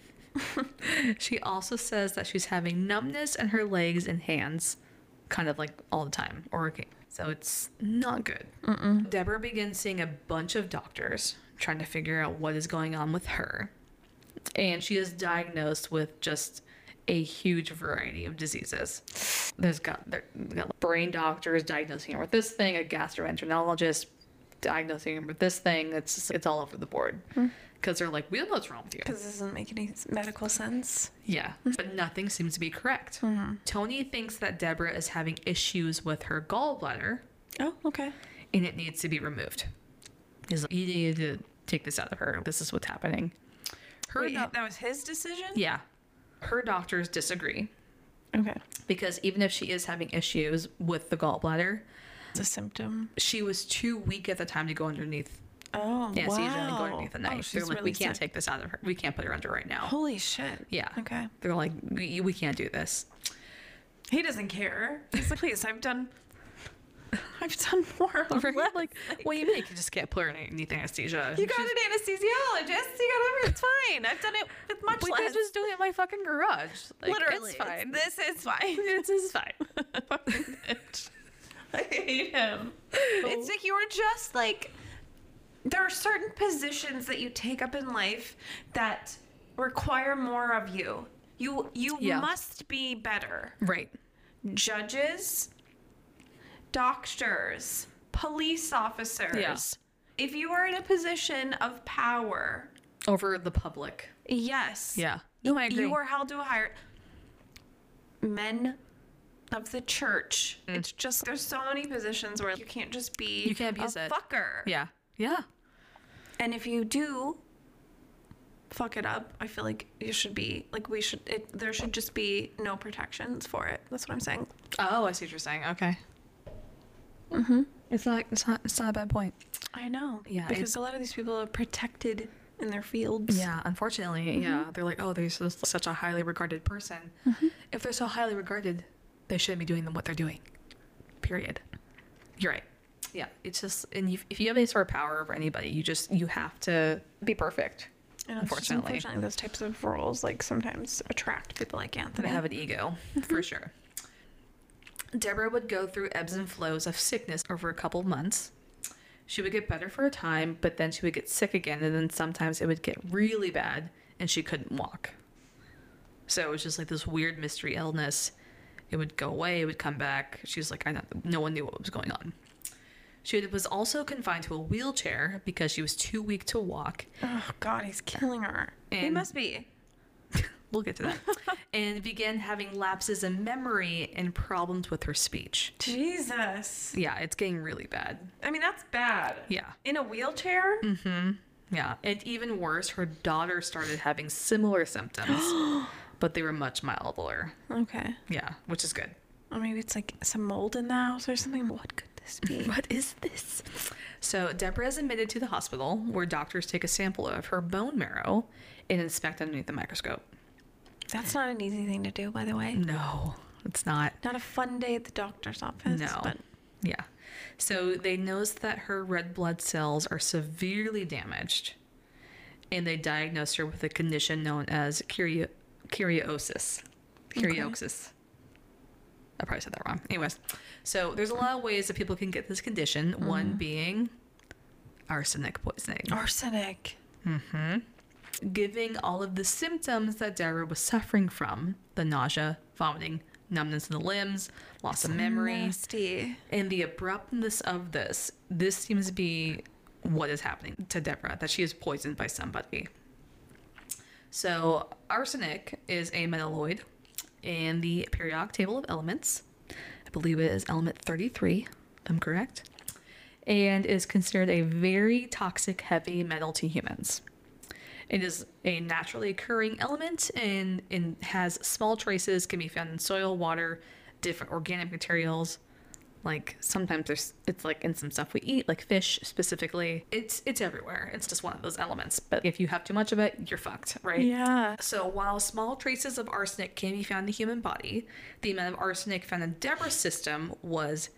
She also says that she's having numbness in her legs and hands, kind of like all the time. So it's not good. Deborah begins seeing a bunch of doctors trying to figure out what is going on with her. And she is diagnosed with just a huge variety of diseases. There's got brain doctors diagnosing her with this thing, a gastroenterologist diagnosing her with this thing. It's all over the board. Because they're like, we don't know what's wrong with you. Because it doesn't make any medical sense. Yeah, but nothing seems to be correct. Tony thinks that Deborah is having issues with her gallbladder. Oh, okay. And it needs to be removed. He's like, you need to take this out of her. This is what's happening. Wait, that was his decision? Yeah. Her doctors disagree. Okay. Because even if she is having issues with the gallbladder, It's a symptom. she was too weak at the time to go underneath Oh, anesthesia wow. and go underneath the knife. They're she's like, really we can't sick. take this out of her. We can't put her under right now. Holy shit. Yeah. Okay. They're like, we can't do this. He doesn't care. He's like, please, I've done more. or less. Like, what do you mean you just can't put her underneath anesthesia? You got an anesthesiologist. You got it's fine. I've done it with much We less. could just do it in my fucking garage. Like, Literally, it's fine. This is fine. This is fine. I hate him. It's like you're just like, there are certain positions that you take up in life that require more of you. You Yeah. must be better. Right. Judges, doctors, police officers. Yeah. If you are in a position of power, Over the public. yes. Yeah. No, I agree. You are held to a higher men of the church. It's just there's so many positions where you can't just be You can't abuse a it. fucker. Yeah. Yeah. And if you do fuck it up, I feel like you should be like there should just be no protections for it. That's what I'm saying. Oh, I see what you're saying. Okay. Mm-hmm. It's not a bad point. I know. Yeah, Because a lot of these people are protected in their fields. Yeah, unfortunately, yeah. They're like, oh, they're such a highly regarded person. If they're so highly regarded, they shouldn't be doing what they're doing. Period. You're right. Yeah, it's just, and if you have any sort of power over anybody, you have to be perfect. And unfortunately, those types of roles like sometimes attract people like Anthony. They have an ego, for sure. Deborah would go through ebbs and flows of sickness over a couple months. She would get better for a time, but then she would get sick again, and then sometimes it would get really bad, and she couldn't walk. So it was just like this weird mystery illness. It would go away, it would come back. She was like, no one knew what was going on. She was also confined to a wheelchair because she was too weak to walk. Oh God, he's killing her. He And- must be. We'll get to that. And began having lapses in memory and problems with her speech. Jesus. Yeah, it's getting really bad. I mean, that's bad. Yeah. In a wheelchair? Yeah. And even worse, her daughter started having similar symptoms, but they were much milder. Okay. Yeah, which is good. Or maybe it's like some mold in the house or something. What could this be? What is this? So Deborah is admitted to the hospital where doctors take a sample of her bone marrow and inspect underneath the microscope. That's not an easy thing to do, by the way. No, it's not. Not a fun day at the doctor's office. No. But Yeah. So they noticed that her red blood cells are severely damaged, and they diagnosed her with a condition known as Kuriosis. Kuriosis. I probably said that wrong. Anyways, so there's a lot of ways that people can get this condition. One being arsenic poisoning. arsenic. Giving all of the symptoms that Deborah was suffering from: the nausea, vomiting, numbness in the limbs, loss of memory, Nasty. and the abruptness of this. This seems to be what is happening to Deborah, that she is poisoned by somebody. So arsenic is a metalloid in the periodic table of elements. I believe it is element 33, if I'm correct, and is considered a very toxic heavy metal to humans. It is a naturally occurring element and has small traces, can be found in soil, water, different organic materials. Like sometimes it's like in some stuff we eat, like fish specifically. It's everywhere. It's just one of those elements. But if you have too much of it, you're fucked, right? Yeah. So while small traces of arsenic can be found in the human body, the amount of arsenic found in Deborah's system was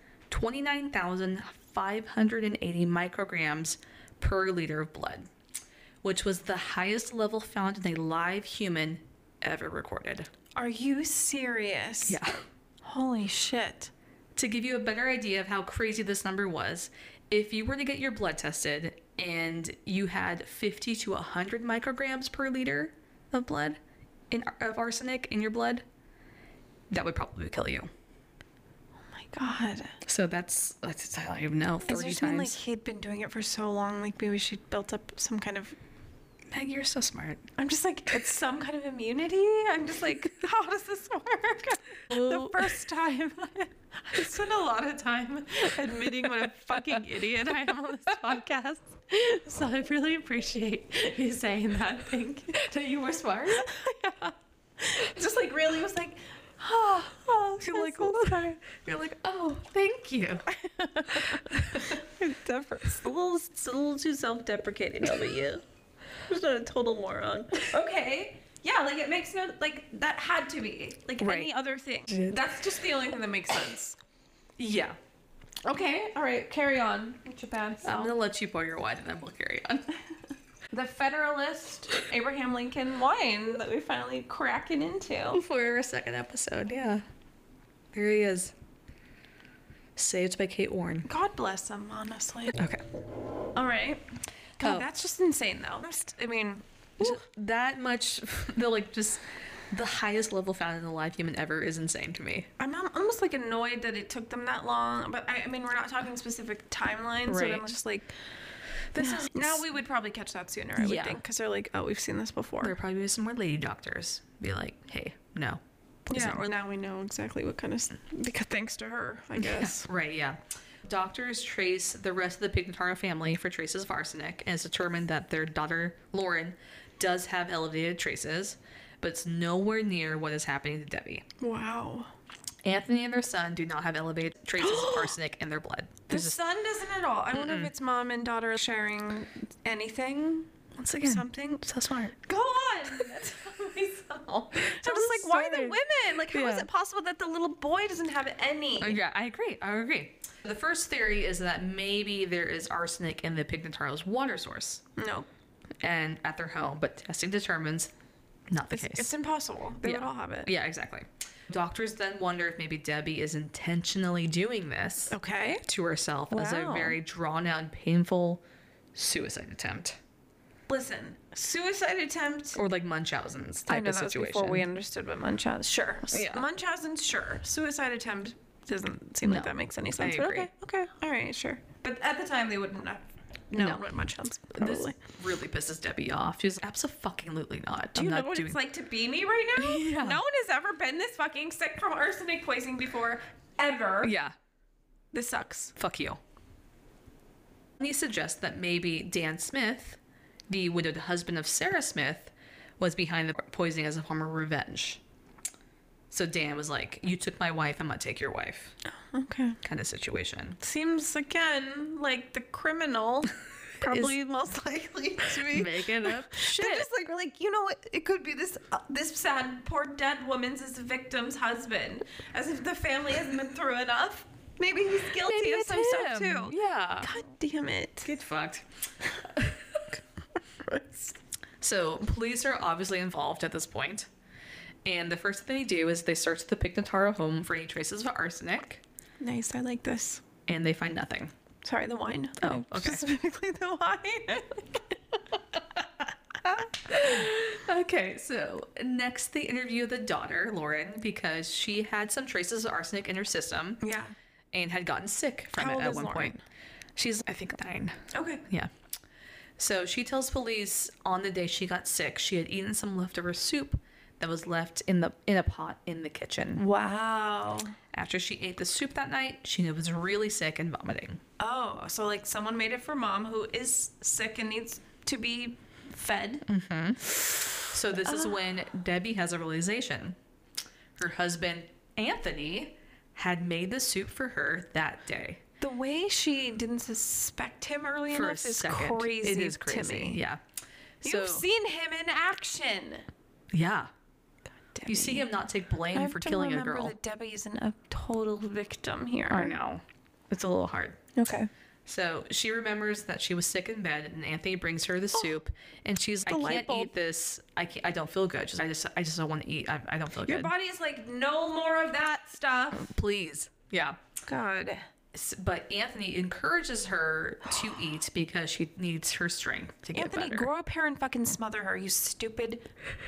29,580 micrograms per liter of blood, which was the highest level found in a live human ever recorded. Are you serious? Yeah. Holy shit. To give you a better idea of how crazy this number was, if you were to get your blood tested and you had 50 to 100 micrograms per liter of blood, of arsenic in your blood, that would probably kill you. Oh my god. So that's I don't even know, 30 Is there something like times. he'd been doing it for so long, like maybe she built up some kind of... Meg, you're so smart. I'm just like, it's some kind of immunity? I'm just like, how does this work? The first time, I spent a lot of time admitting what a fucking idiot I am on this podcast. So I really appreciate you saying that. Thank you. That you were smart? Yeah. Just like really was like, oh, You're like, so "Oh." sorry. You're like, oh, thank you. It's a little too self-deprecating of you. Just not a total moron. Okay. Yeah, like it makes no, like that had to be like Right. any other thing. That's just the only thing that makes sense. Yeah. Okay, all right, carry on. Get your bad I'm self. gonna let you pour your wine and then we'll carry on. The Federalist Abraham Lincoln wine that we finally cracking into. For a second episode, yeah. There he is. Saved by Kate Warren. God bless him, honestly. Okay. All right. God, Oh. that's just insane, though. I mean, That much, the highest level found in a live human ever is insane to me. I'm almost like annoyed that it took them that long. But I mean, we're not talking specific timelines. So Right. I'm just like, this is now we would probably catch that sooner. I would Yeah. think because they're like, oh, we've seen this before. There probably be some more lady doctors. Be like, hey, no. Yeah, poison. or now we know exactly what kind of because thanks to her, I guess. Right, yeah. Doctors trace the rest of the Pignataro family for traces of arsenic, and it's determined that their daughter, Lauren, does have elevated traces, but it's nowhere near what is happening to Debbie. Wow. Anthony and their son do not have elevated traces of arsenic in their blood. The There's just, son doesn't at all. I wonder if it's mom and daughter sharing anything. once again, Something. so smart. Go on. That's myself. I'm just like, why the women? Like, how is Yeah. it possible that the little boy doesn't have any? Oh, yeah, I agree. The first theory is that maybe there is arsenic in the Pignataro's water source No, and at their home, but testing determines not the case. it's impossible. They would Yeah. all have it. Yeah, exactly. Doctors then wonder if maybe Debbie is intentionally doing this Okay. to herself as a Wow. very drawn out and painful suicide attempt. Listen, suicide attempt. Or like Munchausen's type I know of that was situation. before we understood what Munchausen. Sure. Yeah. Munchausen's, sure. Suicide attempt doesn't seem like No. that makes any sense. I but agree. okay, all right, sure. But at the time, they wouldn't have known what Munchausen's This probably. really pisses Debbie off. She's absolutely not. Do you know what it's like to be me right now? Yeah. No one has ever been this fucking sick from arsenic poisoning before, ever. Yeah, This sucks. fuck you. He suggests that maybe Dan Smith, the widowed husband of Sarah Smith, was behind the poisoning as a form of revenge. So Dan was like, you took my wife, I'm gonna take your wife. Okay. Kind of situation. Seems again like the criminal probably most likely to be Making up shit. They're just like, we're like, you know what? It could be this sad, poor dead woman's this victim's husband. As if the family hasn't been through enough. Maybe he's guilty Maybe of it's some stuff him. too. Yeah. God damn it. Get fucked. So, police are obviously involved at this point. And the first thing they do is they search the Pignataro home for any traces of arsenic, Nice. I like this. and they find nothing. Sorry, the wine. Oh, okay. Specifically the wine. Okay, so next they interview the daughter, Lauren, because she had some traces of arsenic in her system Yeah. and had gotten sick from How it old at is one Lauren? point. She's, I think, 9. Okay. Yeah. So she tells police on the day she got sick, she had eaten some leftover soup that was left in a pot in the kitchen. Wow. After she ate the soup that night, she was really sick and vomiting. Oh, so like someone made it for mom who is sick and needs to be fed. So this is when Debbie has a realization. Her husband, Anthony, had made the soup for her that day. The way she didn't suspect him early For enough a is second. crazy. It is crazy. To me. Yeah. You've seen him in action. Yeah. Debbie. You see him not take I blame have for to killing a remember girl. that Debbie isn't a total victim here. I know. It's a little hard. Okay. So she remembers that she was sick in bed, and Anthony brings her the soup, and she's, I light can't bulb. eat this. I don't feel good. I just don't want to eat. I don't feel Your good. body is like, no more of that stuff. Please. Yeah. God. But Anthony encourages her to eat because she needs her strength to get Anthony, better. grow up here and fucking smother her, you stupid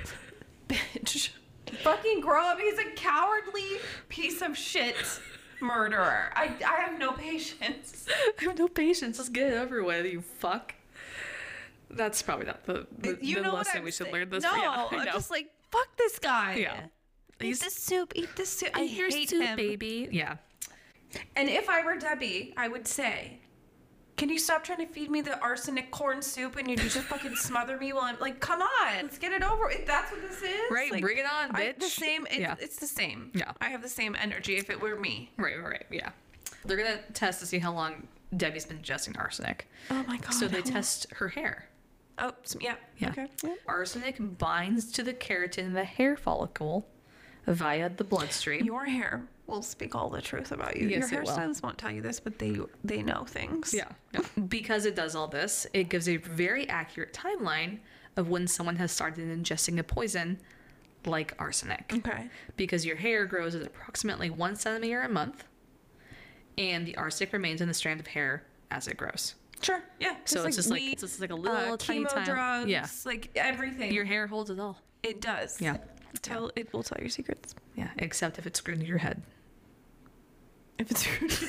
bitch. Fucking grow up. He's a cowardly piece of shit murderer. I have no patience. I have no patience. Let's get it over with, you fuck. That's probably not the You know what lesson I'm we should saying. learn this. No, Yeah, I I'm know. just like, fuck this guy. Yeah. Eat this soup. Eat this soup. I Eat your hate soup, him. baby. Yeah. And if I were Debbie, I would say, can you stop trying to feed me the arsenic corn soup and you just fucking smother me while I'm like, come on, let's get it over. If that's what this is, Right, like, bring it on, bitch. The same. Yeah. It's the same. Yeah. I have the same energy if it were me. Right. Yeah. They're gonna test to see how long Debbie's been ingesting arsenic. Oh my god. So they test her hair. Oh, yeah. Yeah. Okay. Yeah. Arsenic binds to the keratin in the hair follicle via the bloodstream. Your hair will speak all the truth about you. Yes, Your it will. hairstylists won't tell you this, but they know things. Yeah. Because it does all this, it gives a very accurate timeline of when someone has started ingesting a poison like arsenic. Okay. Because your hair grows at approximately 1 centimeter a month, and the arsenic remains in the strand of hair as it grows. Sure. Yeah. So it's just like a little tiny chemo time. drugs. Yeah. Like everything. Your hair holds it all. It does. Yeah. It will tell your secrets. Yeah, except if it's screwed into your head. If it's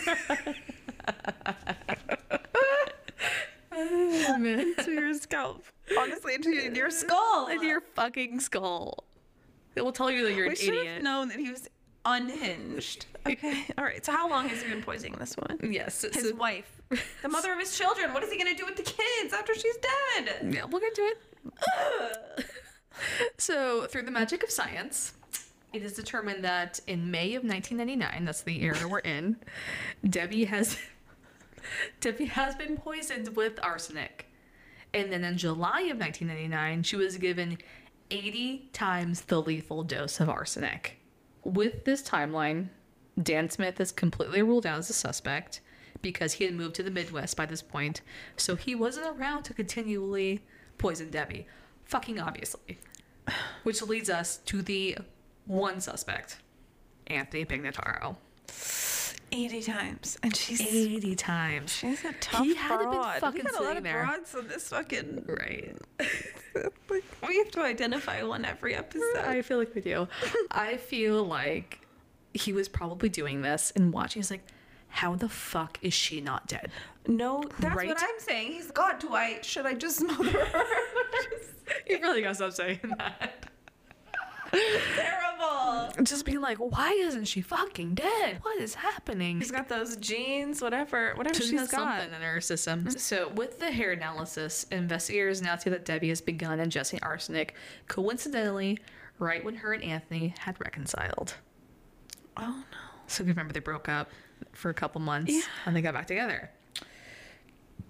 To your scalp. Honestly, to your skull. your fucking skull. It will tell you that you're We an should have idiot. known that he was unhinged. Okay. All right. So how long has he been poisoning this woman? Yes. His wife. The mother of his children. What is he going to do with the kids after she's dead? Yeah, we'll get to it. So, through the magic of science, it is determined that in May of 1999, that's the era we're in, Debbie has been poisoned with arsenic. And then in July of 1999, she was given 80 times the lethal dose of arsenic. With this timeline, Dan Smith is completely ruled out as a suspect because he had moved to the Midwest by this point, so he wasn't around to continually poison Debbie. Fucking obviously. Which leads us to the one suspect, Anthony Pignataro. 80 times. And she's 80 times. She's a tough He hadn't been broad. fucking We got a lot sitting of there. broads on this fucking... Right. We have to identify one every episode. I feel like we do. I feel like he was probably doing this and watching. He's like, how the fuck is she not dead? No, that's Right? what I'm saying. He's God. Should I just smother her? You really gotta stop saying that. Terrible. Just being like, why isn't she fucking dead? What is happening? She's got those genes, whatever She's she's got got. something in her system. So, with the hair analysis, investigators now see that Debbie has begun ingesting arsenic, coincidentally, right when her and Anthony had reconciled. Oh no. So, remember they broke up for a couple months and they got back together.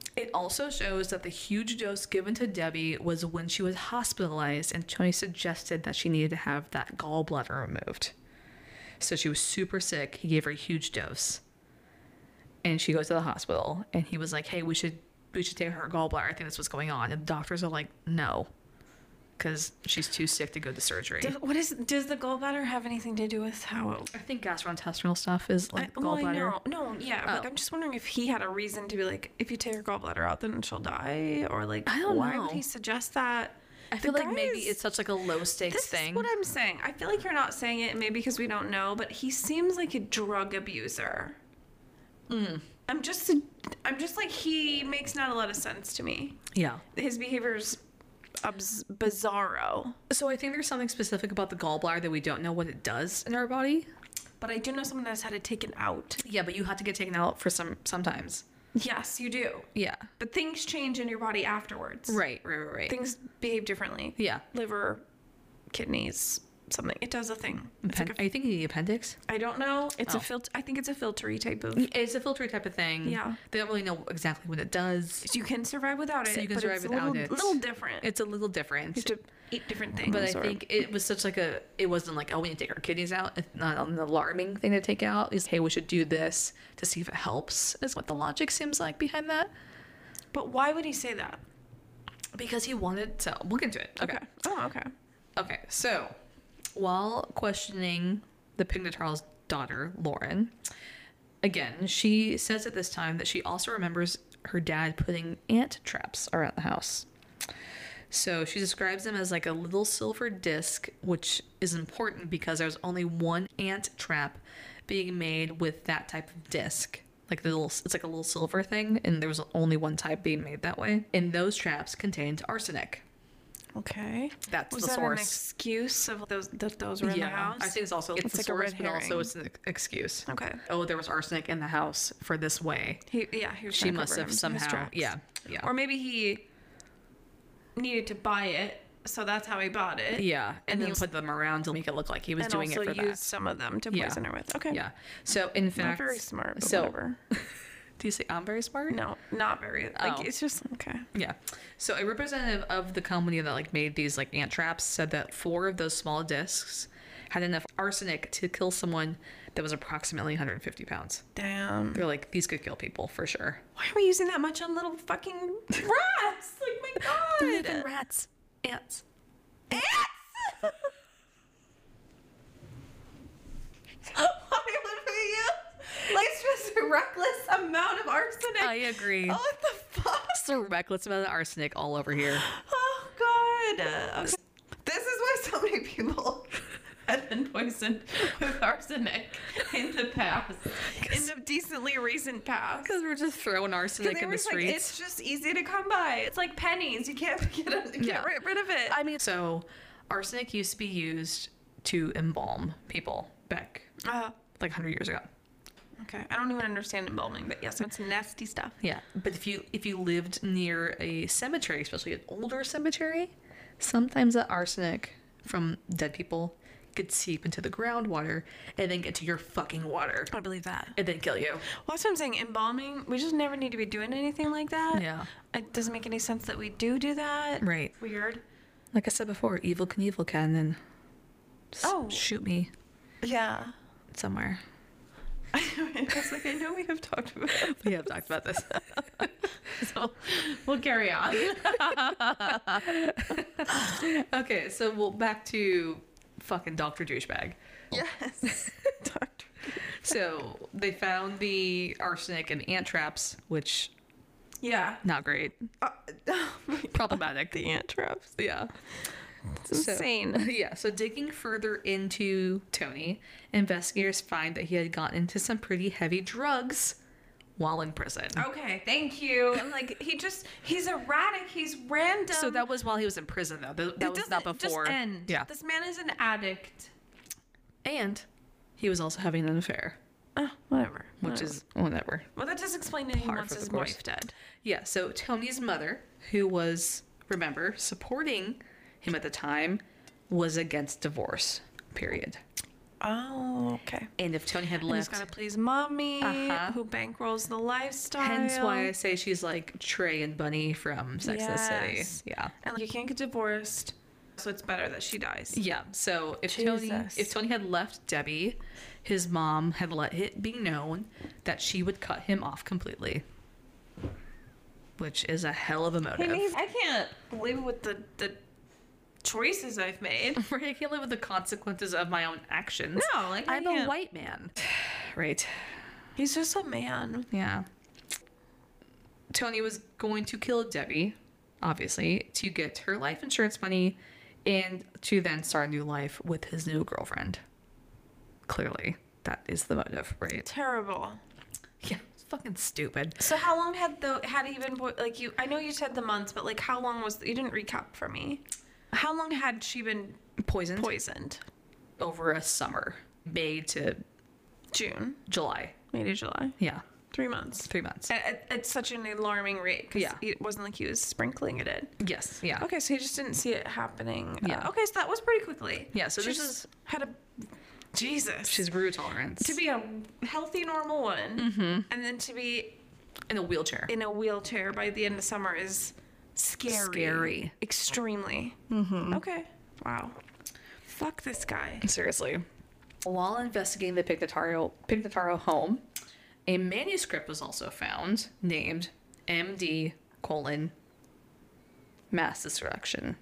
It also shows that the huge dose given to Debbie was when she was hospitalized, and Tony suggested that she needed to have that gallbladder removed. So she was super sick. He gave her a huge dose. And she goes to the hospital, and he was like, hey, we should take her gallbladder. I think that's what's going on. And the doctors are like, no, because she's too sick to go to surgery. Does the gallbladder have anything to do with how? I think gastrointestinal stuff is like gallbladder. No, yeah. Oh. Like, I'm just wondering if he had a reason to be like, if you take her gallbladder out, then she'll die, or like, I don't why know. would he suggest that? I feel The like maybe guy is- it's such like a low stakes This thing. is what I'm saying. I feel like you're not saying it, maybe because we don't know, but he seems like a drug abuser. I'm just like, he makes not a lot of sense to me. Yeah. His behavior's bizarro. So I think there's something specific about the gallbladder that we don't know what it does in our body. But I do know someone that's had it taken out. Yeah, but you have to get taken out for sometimes. Yes, you do. Yeah. But things change in your body afterwards. Right. Things behave differently. Yeah. Liver, kidneys, something. It does a thing. It's like Are you thinking the appendix? I don't know. It's Oh. a filter. I think it's a filtery type of. It's a filtery type of thing. Yeah. They don't really know exactly what it does. You can survive without it. So you can but survive it's without a little, it. little different. It's a little different. You have to eat different things. But I or- think it was such like it wasn't like, oh, we need to take our kidneys out. It's not an alarming thing to take out. Is, hey, we should do this to see if it helps, is what the logic seems like behind that. But why would he say that? Because he wanted to look into it. Okay. Oh, okay. Okay, so while questioning the Pignatar's daughter, Lauren, again, she says at this time that she also remembers her dad putting ant traps around the house. So she describes them as like a little silver disc, which is important because there's only one ant trap being made with that type of disc. Like it's like a little silver thing, and there was only one type being made that way. And those traps contained arsenic. Okay. That's Was the that source. an excuse of those were in the house? I think it's also It's the like a source, red but also herring. it's an excuse. Okay. Oh, there was arsenic in the house for this way. He was She trying to must cover have his somehow, tracks. yeah. Or maybe he needed to buy it, so that's how he bought it. Yeah, and he then put them around to make it look like he was and doing it also for used that. some of them to Yeah. poison her with. Okay. Yeah. So in Not fact, very smart, but so whatever. do you say I'm very smart? No, not very. Like, Oh. it's just, okay. Yeah. So a representative of the company that like made these like ant traps said that 4 of those small discs had enough arsenic to kill someone that was approximately 150 pounds. Damn. They're like, these could kill people for sure. Why are we using that much on little fucking rats? Like, my God. Rats. Ants. Ants! Why would we use, like, just a reckless amount of arsenic? I agree. Oh, what the fuck? It's a reckless amount of arsenic all over here. Oh, God. Okay. This is why so many people have been poisoned with arsenic in the past. In the decently recent past. Because we're just throwing arsenic They in were the like, streets. it's just easy to come by. It's like pennies. You can't get Yeah. rid of it. I mean, so arsenic used to be used to embalm people back like 100 years ago. Okay, I don't even understand embalming, but yes, it's nasty stuff. Yeah, but if you lived near a cemetery, especially an older cemetery, sometimes that arsenic from dead people could seep into the groundwater and then get to your fucking water I believe that. and then kill you. Well, that's what I'm saying. Embalming, we just never need to be doing anything like that. Yeah. It doesn't make any sense that we do that. Right. Weird. Like I said before, Evil Knievel can then shoot me Yeah. somewhere. I was like, I know we have talked about it, We have talked about this. so we'll carry on. Okay, so we'll back to fucking Dr. Douchebag. Yes. Doctor. So they found the arsenic in ant traps, which Yeah. not great, Oh my God. problematic. The ant traps. Yeah. It's insane. Yeah, so digging further into Tony, investigators find that he had gotten into some pretty heavy drugs while in prison. Okay, thank you. I'm like, he's erratic. He's random. So that was while he was in prison, though. That It was not doesn't before. Just end. Yeah. This man is an addict. And he was also having an affair, Whatever. which is whatever. Well, that does explain that he Par wants for the his course. wife dead. Yeah, so Tony's mother, who was, remember, supporting him at the time, was against divorce, period. Oh, okay. And if Tony had And he's left, got to please mommy, Uh-huh. who bankrolls the lifestyle. hence why I say she's like Trey and Bunny from Sex and the City. Yes. Yeah. And like, you can't get divorced, so it's better that she dies. Yeah. So if Jesus. Tony had left Debbie, his mom had let it be known that she would cut him off completely, which is a hell of a motive. I can't live with the choices I've made. Right, I can't live with the consequences of my own actions. No, like, I I'm a can't. white man. Right. He's just a man. Yeah. Tony was going to kill Debbie, obviously, to get her life insurance money and to then start a new life with his new girlfriend. Clearly, that is the motive, right? Terrible. Yeah, it's fucking stupid. So how long had he been like you? I know you said the months, but like how long was you didn't recap for me? How long had she been poisoned? Over a summer, May to June, July. May to July. Yeah, 3 months. 3 months. At such an alarming rate. 'Cause Yeah. it wasn't like he was sprinkling it in. Yes, yeah. Okay, so he just didn't see it happening. Yeah. Okay, so that was pretty quickly. Yeah, so She this just had a Jesus. She's root tolerance. to be a healthy, normal one, and then to be in a wheelchair. in a wheelchair by the end of summer is scary. Extremely. Okay. Wow. Fuck this guy. Seriously. While investigating the Pignataro home, a manuscript was also found named MD: Mass Destruction.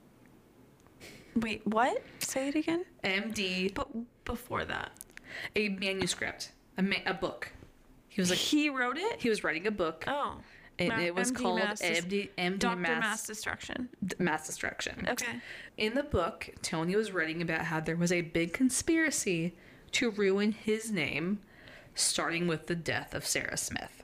Wait, what? Say it again. MD, But before that, a manuscript, a book. He was like he wrote it. he was writing a book, Oh. and it was MD called Mass Dis- MD Dr. Mass, Mass Destruction. Mass Destruction. Okay. In the book, Tony was writing about how there was a big conspiracy to ruin his name, starting with the death of Sarah Smith.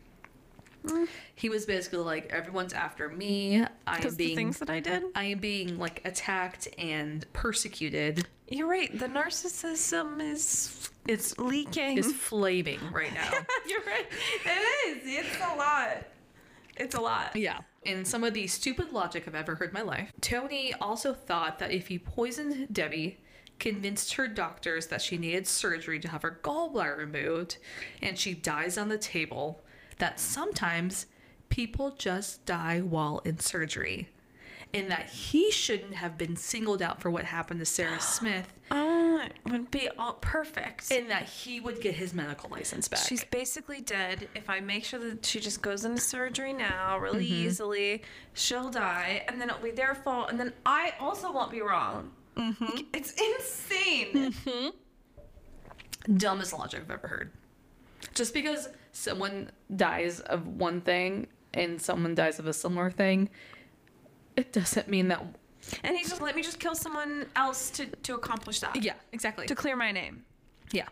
He was basically like, everyone's after me. I am Because the being things that I did. I am being like attacked and persecuted. You're right. The narcissism is leaking. Is flaming right now. You're right. It is. It's a lot. It's a lot. Yeah. In some of the stupid logic I've ever heard in my life, Tony also thought that if he poisoned Debbie, convinced her doctors that she needed surgery to have her gallbladder removed, and she dies on the table, that sometimes people just die while in surgery. And that he shouldn't have been singled out for what happened to Sarah Smith, Oh, it would be all perfect. and that he would get his medical license back. She's basically dead. If I make sure that she just goes into surgery now really easily, she'll die, and then it'll be their fault, and then I also won't be wrong. Like, it's insane. Dumbest logic I've ever heard. Just because someone dies of one thing and someone dies of a similar thing, it doesn't mean that. And he's just let me just kill someone else to accomplish that. Yeah, exactly. To clear my name. Yeah,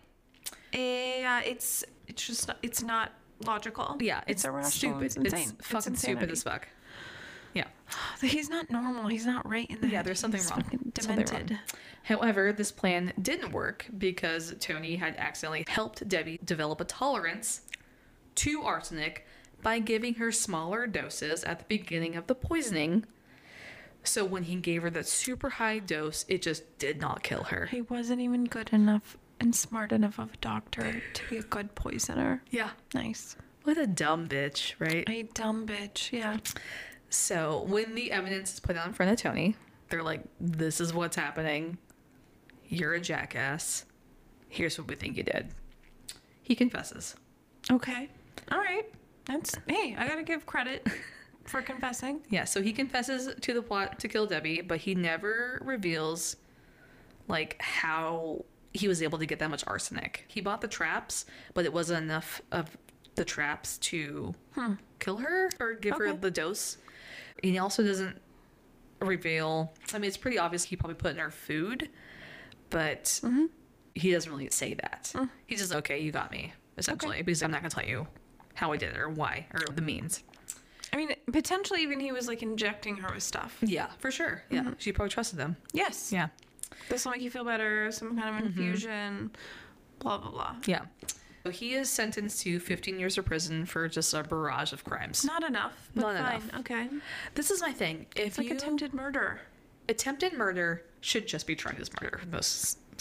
It's just not, it's not logical. yeah. It's irrational. stupid. It's insane. It's fucking stupid insanity. as fuck. Yeah. He's not normal. He's not right in the Yeah, head. there's something He's wrong. fucking Something demented. wrong. However, this plan didn't work because Tony had accidentally helped Debbie develop a tolerance to arsenic by giving her smaller doses at the beginning of the poisoning. So when he gave her that super high dose, it just did not kill her. He wasn't even good enough and smart enough of a doctor to be a good poisoner. Yeah. Nice. What a dumb bitch, right? A dumb bitch. Yeah. So when the evidence is put out in front of Tony, they're like, this is what's happening. You're a jackass. Here's what we think you did. He confesses. Okay. All right. Hey, I gotta give credit for confessing. Yeah, so he confesses to the plot to kill Debbie, but he never reveals like how he was able to get that much arsenic. He bought the traps, but it wasn't enough of the traps to kill her or give her Okay. the dose. He also doesn't reveal. I mean, it's pretty obvious he probably put in her food, but he doesn't really say that. He's just, okay, you got me, essentially, because I'm not going to tell you how I did it or why or the means. I mean, potentially even he was like injecting her with stuff. Yeah, for sure. Yeah, she probably trusted him. Yes. Yeah. This will make you feel better. Some kind of infusion. Blah blah blah. Yeah. So he is sentenced to 15 years of prison for just a barrage of crimes. Not enough. But Not fine. enough. Okay. This is my thing. If It's like you attempted murder. attempted murder should just be tried as murder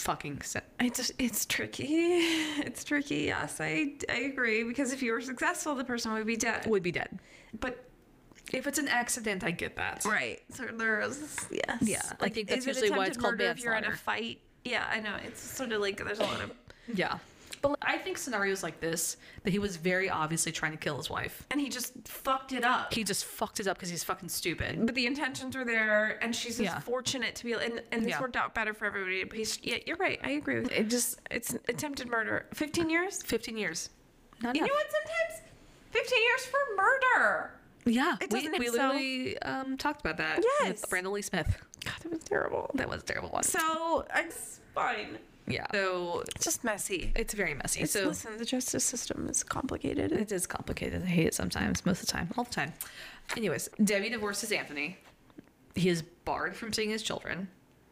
fucking It's tricky. It's tricky. Yes, I agree, because if you were successful, the person would be dead. would be dead. But If it's an accident, I get that. right, so there's yes. Yeah, I think that's is it usually why it's attempted called murder if you're in a manslaughter. fight? Yeah, I know. It's sort of like there's a lot of Yeah. But I think scenarios like this, that he was very obviously trying to kill his wife. and he just fucked it up. He just fucked it up because he's fucking stupid. But the intentions were there, and she's just Yeah. fortunate to be, and this Yeah. worked out better for everybody. But yeah, you're right. I agree with it. It's attempted murder. 15 years. 15 years. Not You know enough. what? Sometimes 15 years for murder. Yeah, It we doesn't- we so- literally talked about that Yes. with Brandon Lee Smith. God, that was terrible. That was a terrible one. So it's fine. Yeah. So It's just messy. it's very messy. It's, So listen, the justice system is complicated. it is complicated. I hate it sometimes, most of the time, all the time. Anyways, Debbie divorces Anthony. He is barred from seeing his children,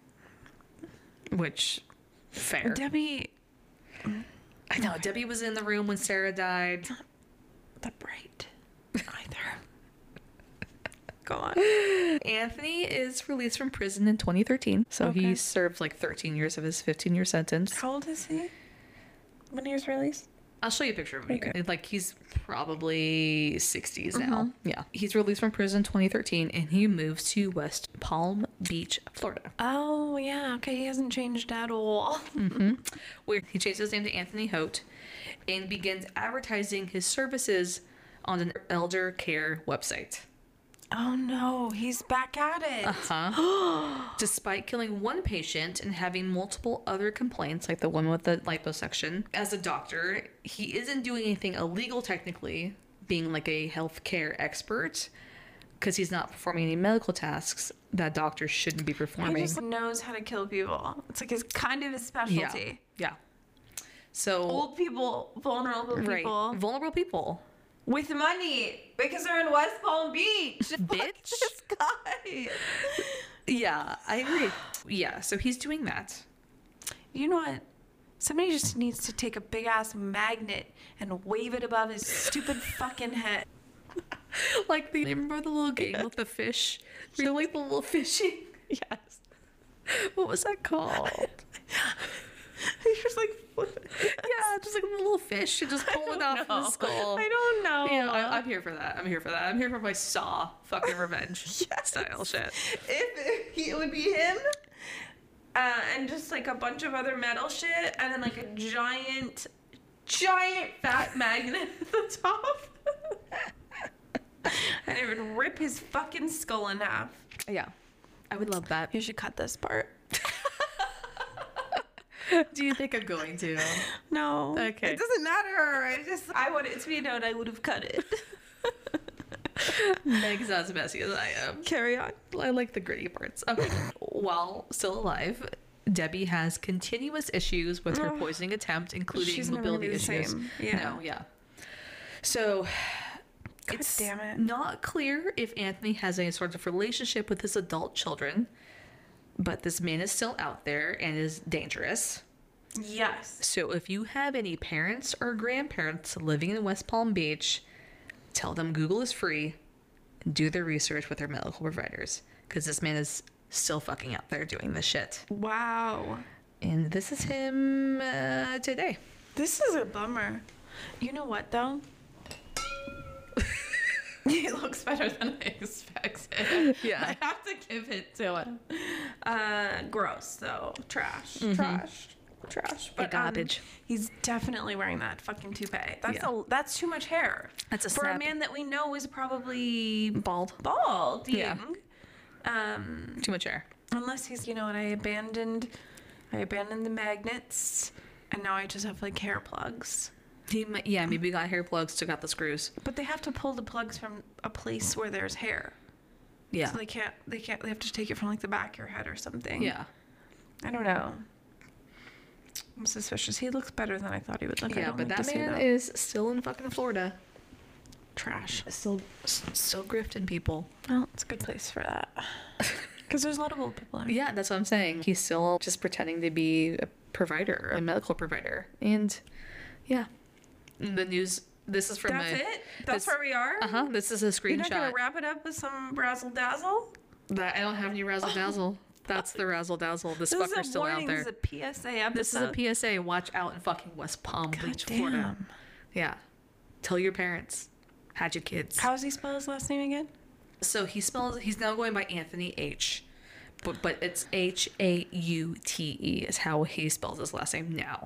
which fair. Debbie, I know Debbie was in the room when Sarah died. the bright either. Go on. Anthony is released from prison in 2013, so Okay. he served like 13 years of his 15-year sentence. How old is he when he was released? I'll show you a picture of him. Okay. Like he's probably 60s now. Yeah. He's released from prison in 2013 and he moves to West Palm Beach, Florida, Oh yeah, okay. He hasn't changed at all. where he changes his name to Anthony Hote and begins advertising his services on an elder care website. Oh no, he's back at it. Despite killing one patient and having multiple other complaints, like the one with the liposuction, as a doctor, he isn't doing anything illegal technically, being like a healthcare expert, because he's not performing any medical tasks that doctors shouldn't be He performing. just knows how to kill people. It's like his kind of his Yeah. specialty. Yeah. So, Old people, vulnerable right. people Vulnerable people. with money because they're in West Palm Beach. Bitch. This guy. Yeah, I agree. Yeah, so he's doing that. You know what? Somebody just needs to take a big ass magnet and wave it above his stupid fucking head. Like, you remember the little game with the fish? You know, like the little fishing? Yes. What was that called? He's just like, Yeah, just like a little fish and just pull it off of the skull. I don't know. Yeah, I'm here for that. I'm here for that. I'm here for my Saw fucking revenge style shit. If it would be him, and just like a bunch of other metal shit, and then like a giant fat magnet at the top. And it would rip his fucking skull in half. Yeah, I would love that. You should cut this part. Do you think I'm going to? No. Okay. It doesn't matter. I want it to be known I would have cut it. Meg's not as messy as I am. Carry on. I like the gritty parts. Okay. While still alive, Debbie has continuous issues with her poisoning attempt, including She's never gonna mobility be the issues. same. Yeah. No, yeah. So God it's damn it. not clear if Anthony has any sort of relationship with his adult children, but this man is still out there and is dangerous. Yes. So if you have any parents or grandparents living in West Palm Beach, tell them Google is free and do their research with their medical providers, because this man is still fucking out there doing this shit. Wow. And this is him today. This is a bummer. You know what though? He looks better than I expected. Yeah. I have to give it to him. Gross though. Trash. Trash. But garbage. he's definitely wearing that fucking toupee. That's Yeah. that's too much hair. That's a for snap. a man that we know is probably Bald. balding. Yeah. Too much hair. Unless he's, you know what, I abandoned the magnets and now I just have like hair plugs. He might, yeah, maybe got hair plugs, took out the screws. But they have to pull the plugs from a place where there's hair. Yeah. So they have to take it from like the back of your head or something. Yeah. I don't know. I'm suspicious. He looks better than I thought he would look. I Yeah, don't but like to that say man is still in fucking Florida. trash. Still grifting people. Well, it's a good place for that. Because there's a lot of old people. Yeah, that's what I'm saying. He's still just pretending to be a provider, a medical provider. And yeah. The news, this is from That's it? That's this- where we are? This is a You're not going screenshot. to wrap it up with some razzle dazzle? That I don't have any razzle dazzle. That's the razzle dazzle. This This is fucker's a still out warning. there. This is a PSA episode. This is a PSA. Watch out in fucking West Palm Beach, Florida. Damn. Yeah. Tell your parents. Had your kids. How does he spell his last name again? So he's now going by Anthony H. But it's Haute is how he spells his last name now.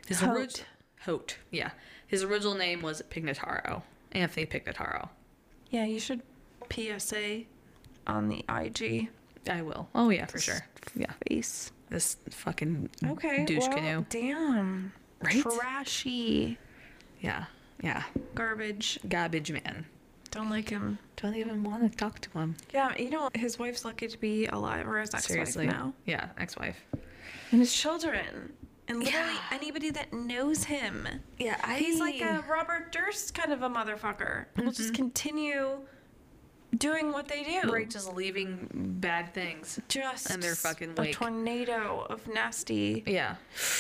Hote. Yeah. His original name was Pignataro. Anthony Pignataro. Yeah, you should PSA on the IG. I will. Oh yeah, for sure. Yeah. Face. This fucking Okay. douche well, canoe. Damn. Right? Trashy. Yeah. Yeah. Garbage. Garbage man. Don't like him. Don't even want to talk to him. Yeah, you know, his wife's lucky to be alive, or his ex-wife Seriously. now. Yeah, ex-wife. And his children. And literally Yeah. anybody that knows him. Yeah, He's like a Robert Durst kind of a motherfucker. Will just continue doing what they do. Right, just leaving bad things. Just And their fucking a wake. tornado of nasty. Yeah.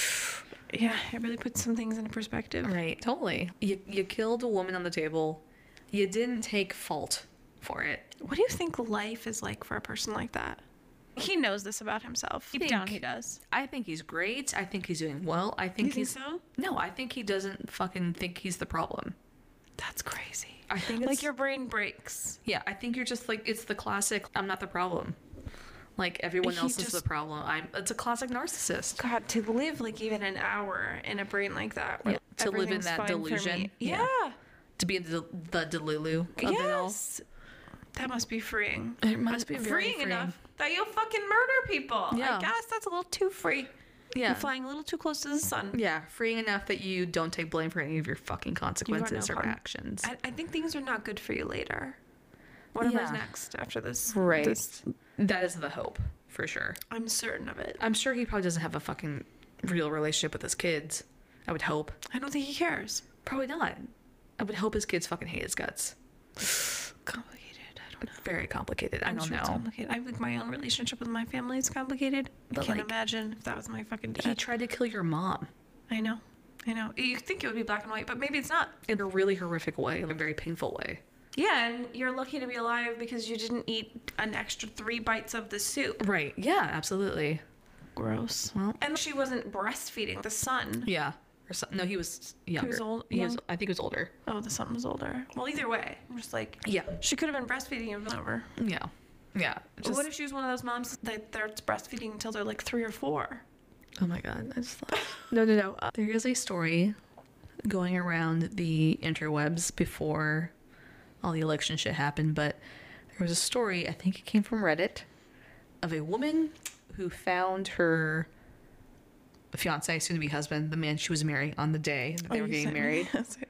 Yeah, it really puts some things into perspective. Right. Totally. You killed a woman on the table. You didn't take fault for it. What do you think life is like for a person like that? He knows this about himself. Deep down, he does. I think he's great. I think he's doing well. I think You think he's so? No, I think he doesn't fucking think he's the problem. That's crazy. I think it's Like your brain breaks. Yeah, I think you're just like it's the classic I'm not the problem. Like everyone He else is just- the problem. It's a classic narcissist. God, to live like even an hour in a brain like that. Where Yeah, to live in everything's that fine for delusion. me. Yeah. Yeah. To be in the delulu of it all. Yes. That must be freeing. It must be very freeing enough that you'll fucking murder people. Yeah. I guess that's a little too free. Yeah. You're flying a little too close to the sun. Yeah, freeing enough that you don't take blame for any of your fucking consequences no or harm. actions. I think things are not good for you later. Whatever's Yeah. next after this. Right. this- That is the hope, for sure. I'm certain of it. I'm sure he probably doesn't have a fucking real relationship with his kids. I would hope. I don't think he cares. Probably not. I would hope his kids fucking hate his guts. Complicated. I don't know. Very complicated. I I'm don't sure it's know. complicated. I think my own relationship with my family is complicated. I But, can't like, imagine if that was my fucking He dad. tried to kill your mom I know. You think it would be black and white, but maybe it's not. in a really horrific way, in a very painful way. Yeah, and you're lucky to be alive because you didn't eat an extra 3 bites of the soup. Right. Yeah, absolutely. Gross. Well- And she wasn't breastfeeding the son. Yeah. Or so, no, he was younger. old- He was, young? I think he was older. Oh, the son was older. Well, either way, I'm just like, Yeah. she could have been breastfeeding him over. Yeah. Yeah. But Just, what if she was one of those moms that they're breastfeeding until they're like 3 or 4? oh my God. I just thought. No. There is a story going around the interwebs before all the election shit happened, but there was a story, I think it came from Reddit, of a woman who found her fiance, soon to be husband, the man she was marrying on the day that they were getting married.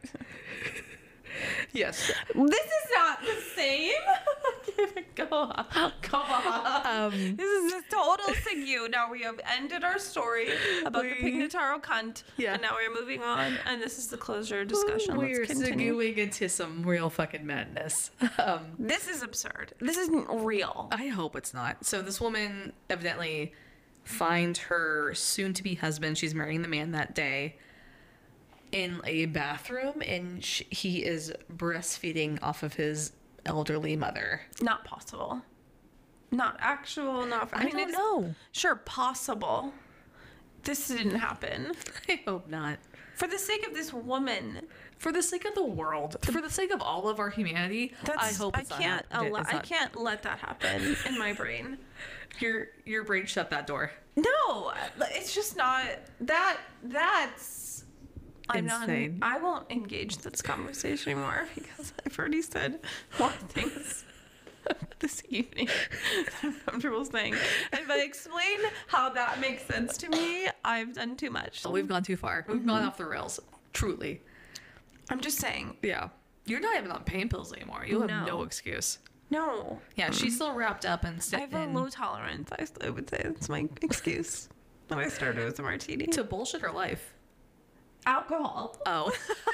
Yes. This is not the same. Go on. This is a total segue. Now we have ended our story about the Pignataro cunt. Yeah. And now we're moving on. And this is the closure discussion. We're Let's continue. seguing into some real fucking madness. This is absurd. This isn't real. I hope it's not. So this woman evidently finds her soon-to-be husband. She's marrying the man that day in a bathroom, and he is breastfeeding off of his elderly mother. Not possible. Not actual. Not. I don't it's- know. Sure, possible. This didn't happen. I hope not. For the sake of this woman, For the sake of the world, for the sake of all of our humanity, I hope it's I can't. not. It's I not- can't let that happen in my brain. Your brain shut that door. No, it's just not that. That's. I'm Insane. not. I won't engage this conversation anymore because I've already said more things this evening that I'm comfortable saying. And if I explain how that makes sense to me, I've done too much. We've gone too far. We've gone off the rails. Truly. I'm just saying. Yeah. You're not even on pain pills anymore. You have No. no excuse. No, Yeah, she's still wrapped up and I sitting have a low tolerance. I would say that's my excuse. When I started with a martini. to bullshit her life. Alcohol. Oh.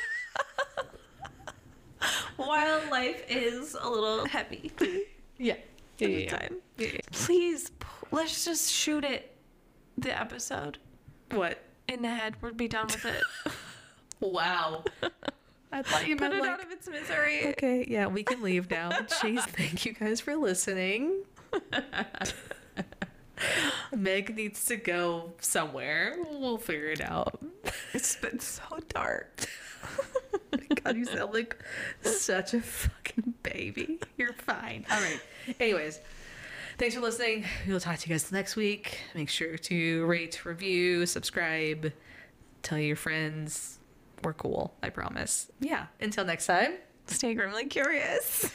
While life is a little heavy. Yeah. at the time. Please, let's just shoot it. The episode What? in the head. We'll be done with it. Wow. I thought you Put meant it like... out of its misery. Okay, yeah, we can leave now. Jeez, thank you guys for listening. Meg needs to go somewhere. We'll figure it out. It's been so dark. God, you sound like such a fucking baby. You're fine. All right. Anyways, thanks for listening. We'll talk to you guys next week. Make sure to rate, review, subscribe, tell your friends. We're cool. I promise. Yeah. Until next time. Stay grimly curious.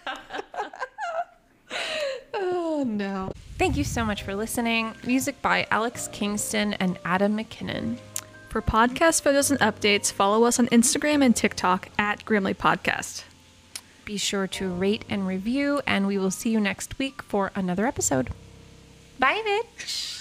Oh, no. Thank you so much for listening. Music by Alex Kingston and Adam McKinnon. For podcast photos and updates, follow us on Instagram and TikTok at Grimly Podcast. Be sure to rate and review, and we will see you next week for another episode. Bye, bitch.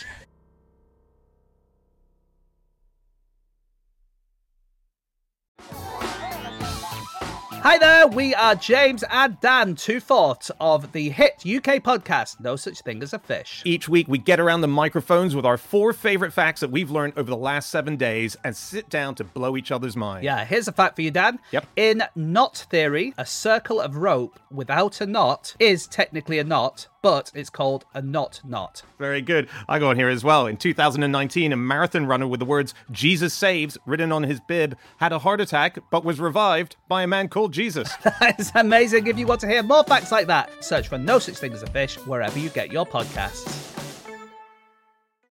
Hi there, we are James and Dan, two-fourths of the hit UK podcast, No Such Thing as a Fish. Each week, we get around the microphones with our 4 favorite facts that we've learned over the last 7 days and sit down to blow each other's minds. Yeah, here's a fact for you, Dan. Yep. In knot theory, a circle of rope without a knot is technically a knot, but it's called a knot knot. Very good. I go on here as well. In 2019, a marathon runner with the words Jesus Saves written on his bib had a heart attack but was revived by a man called Jesus. That's amazing. If you want to hear more facts like that, search for No Such Thing as a Fish wherever you get your podcasts.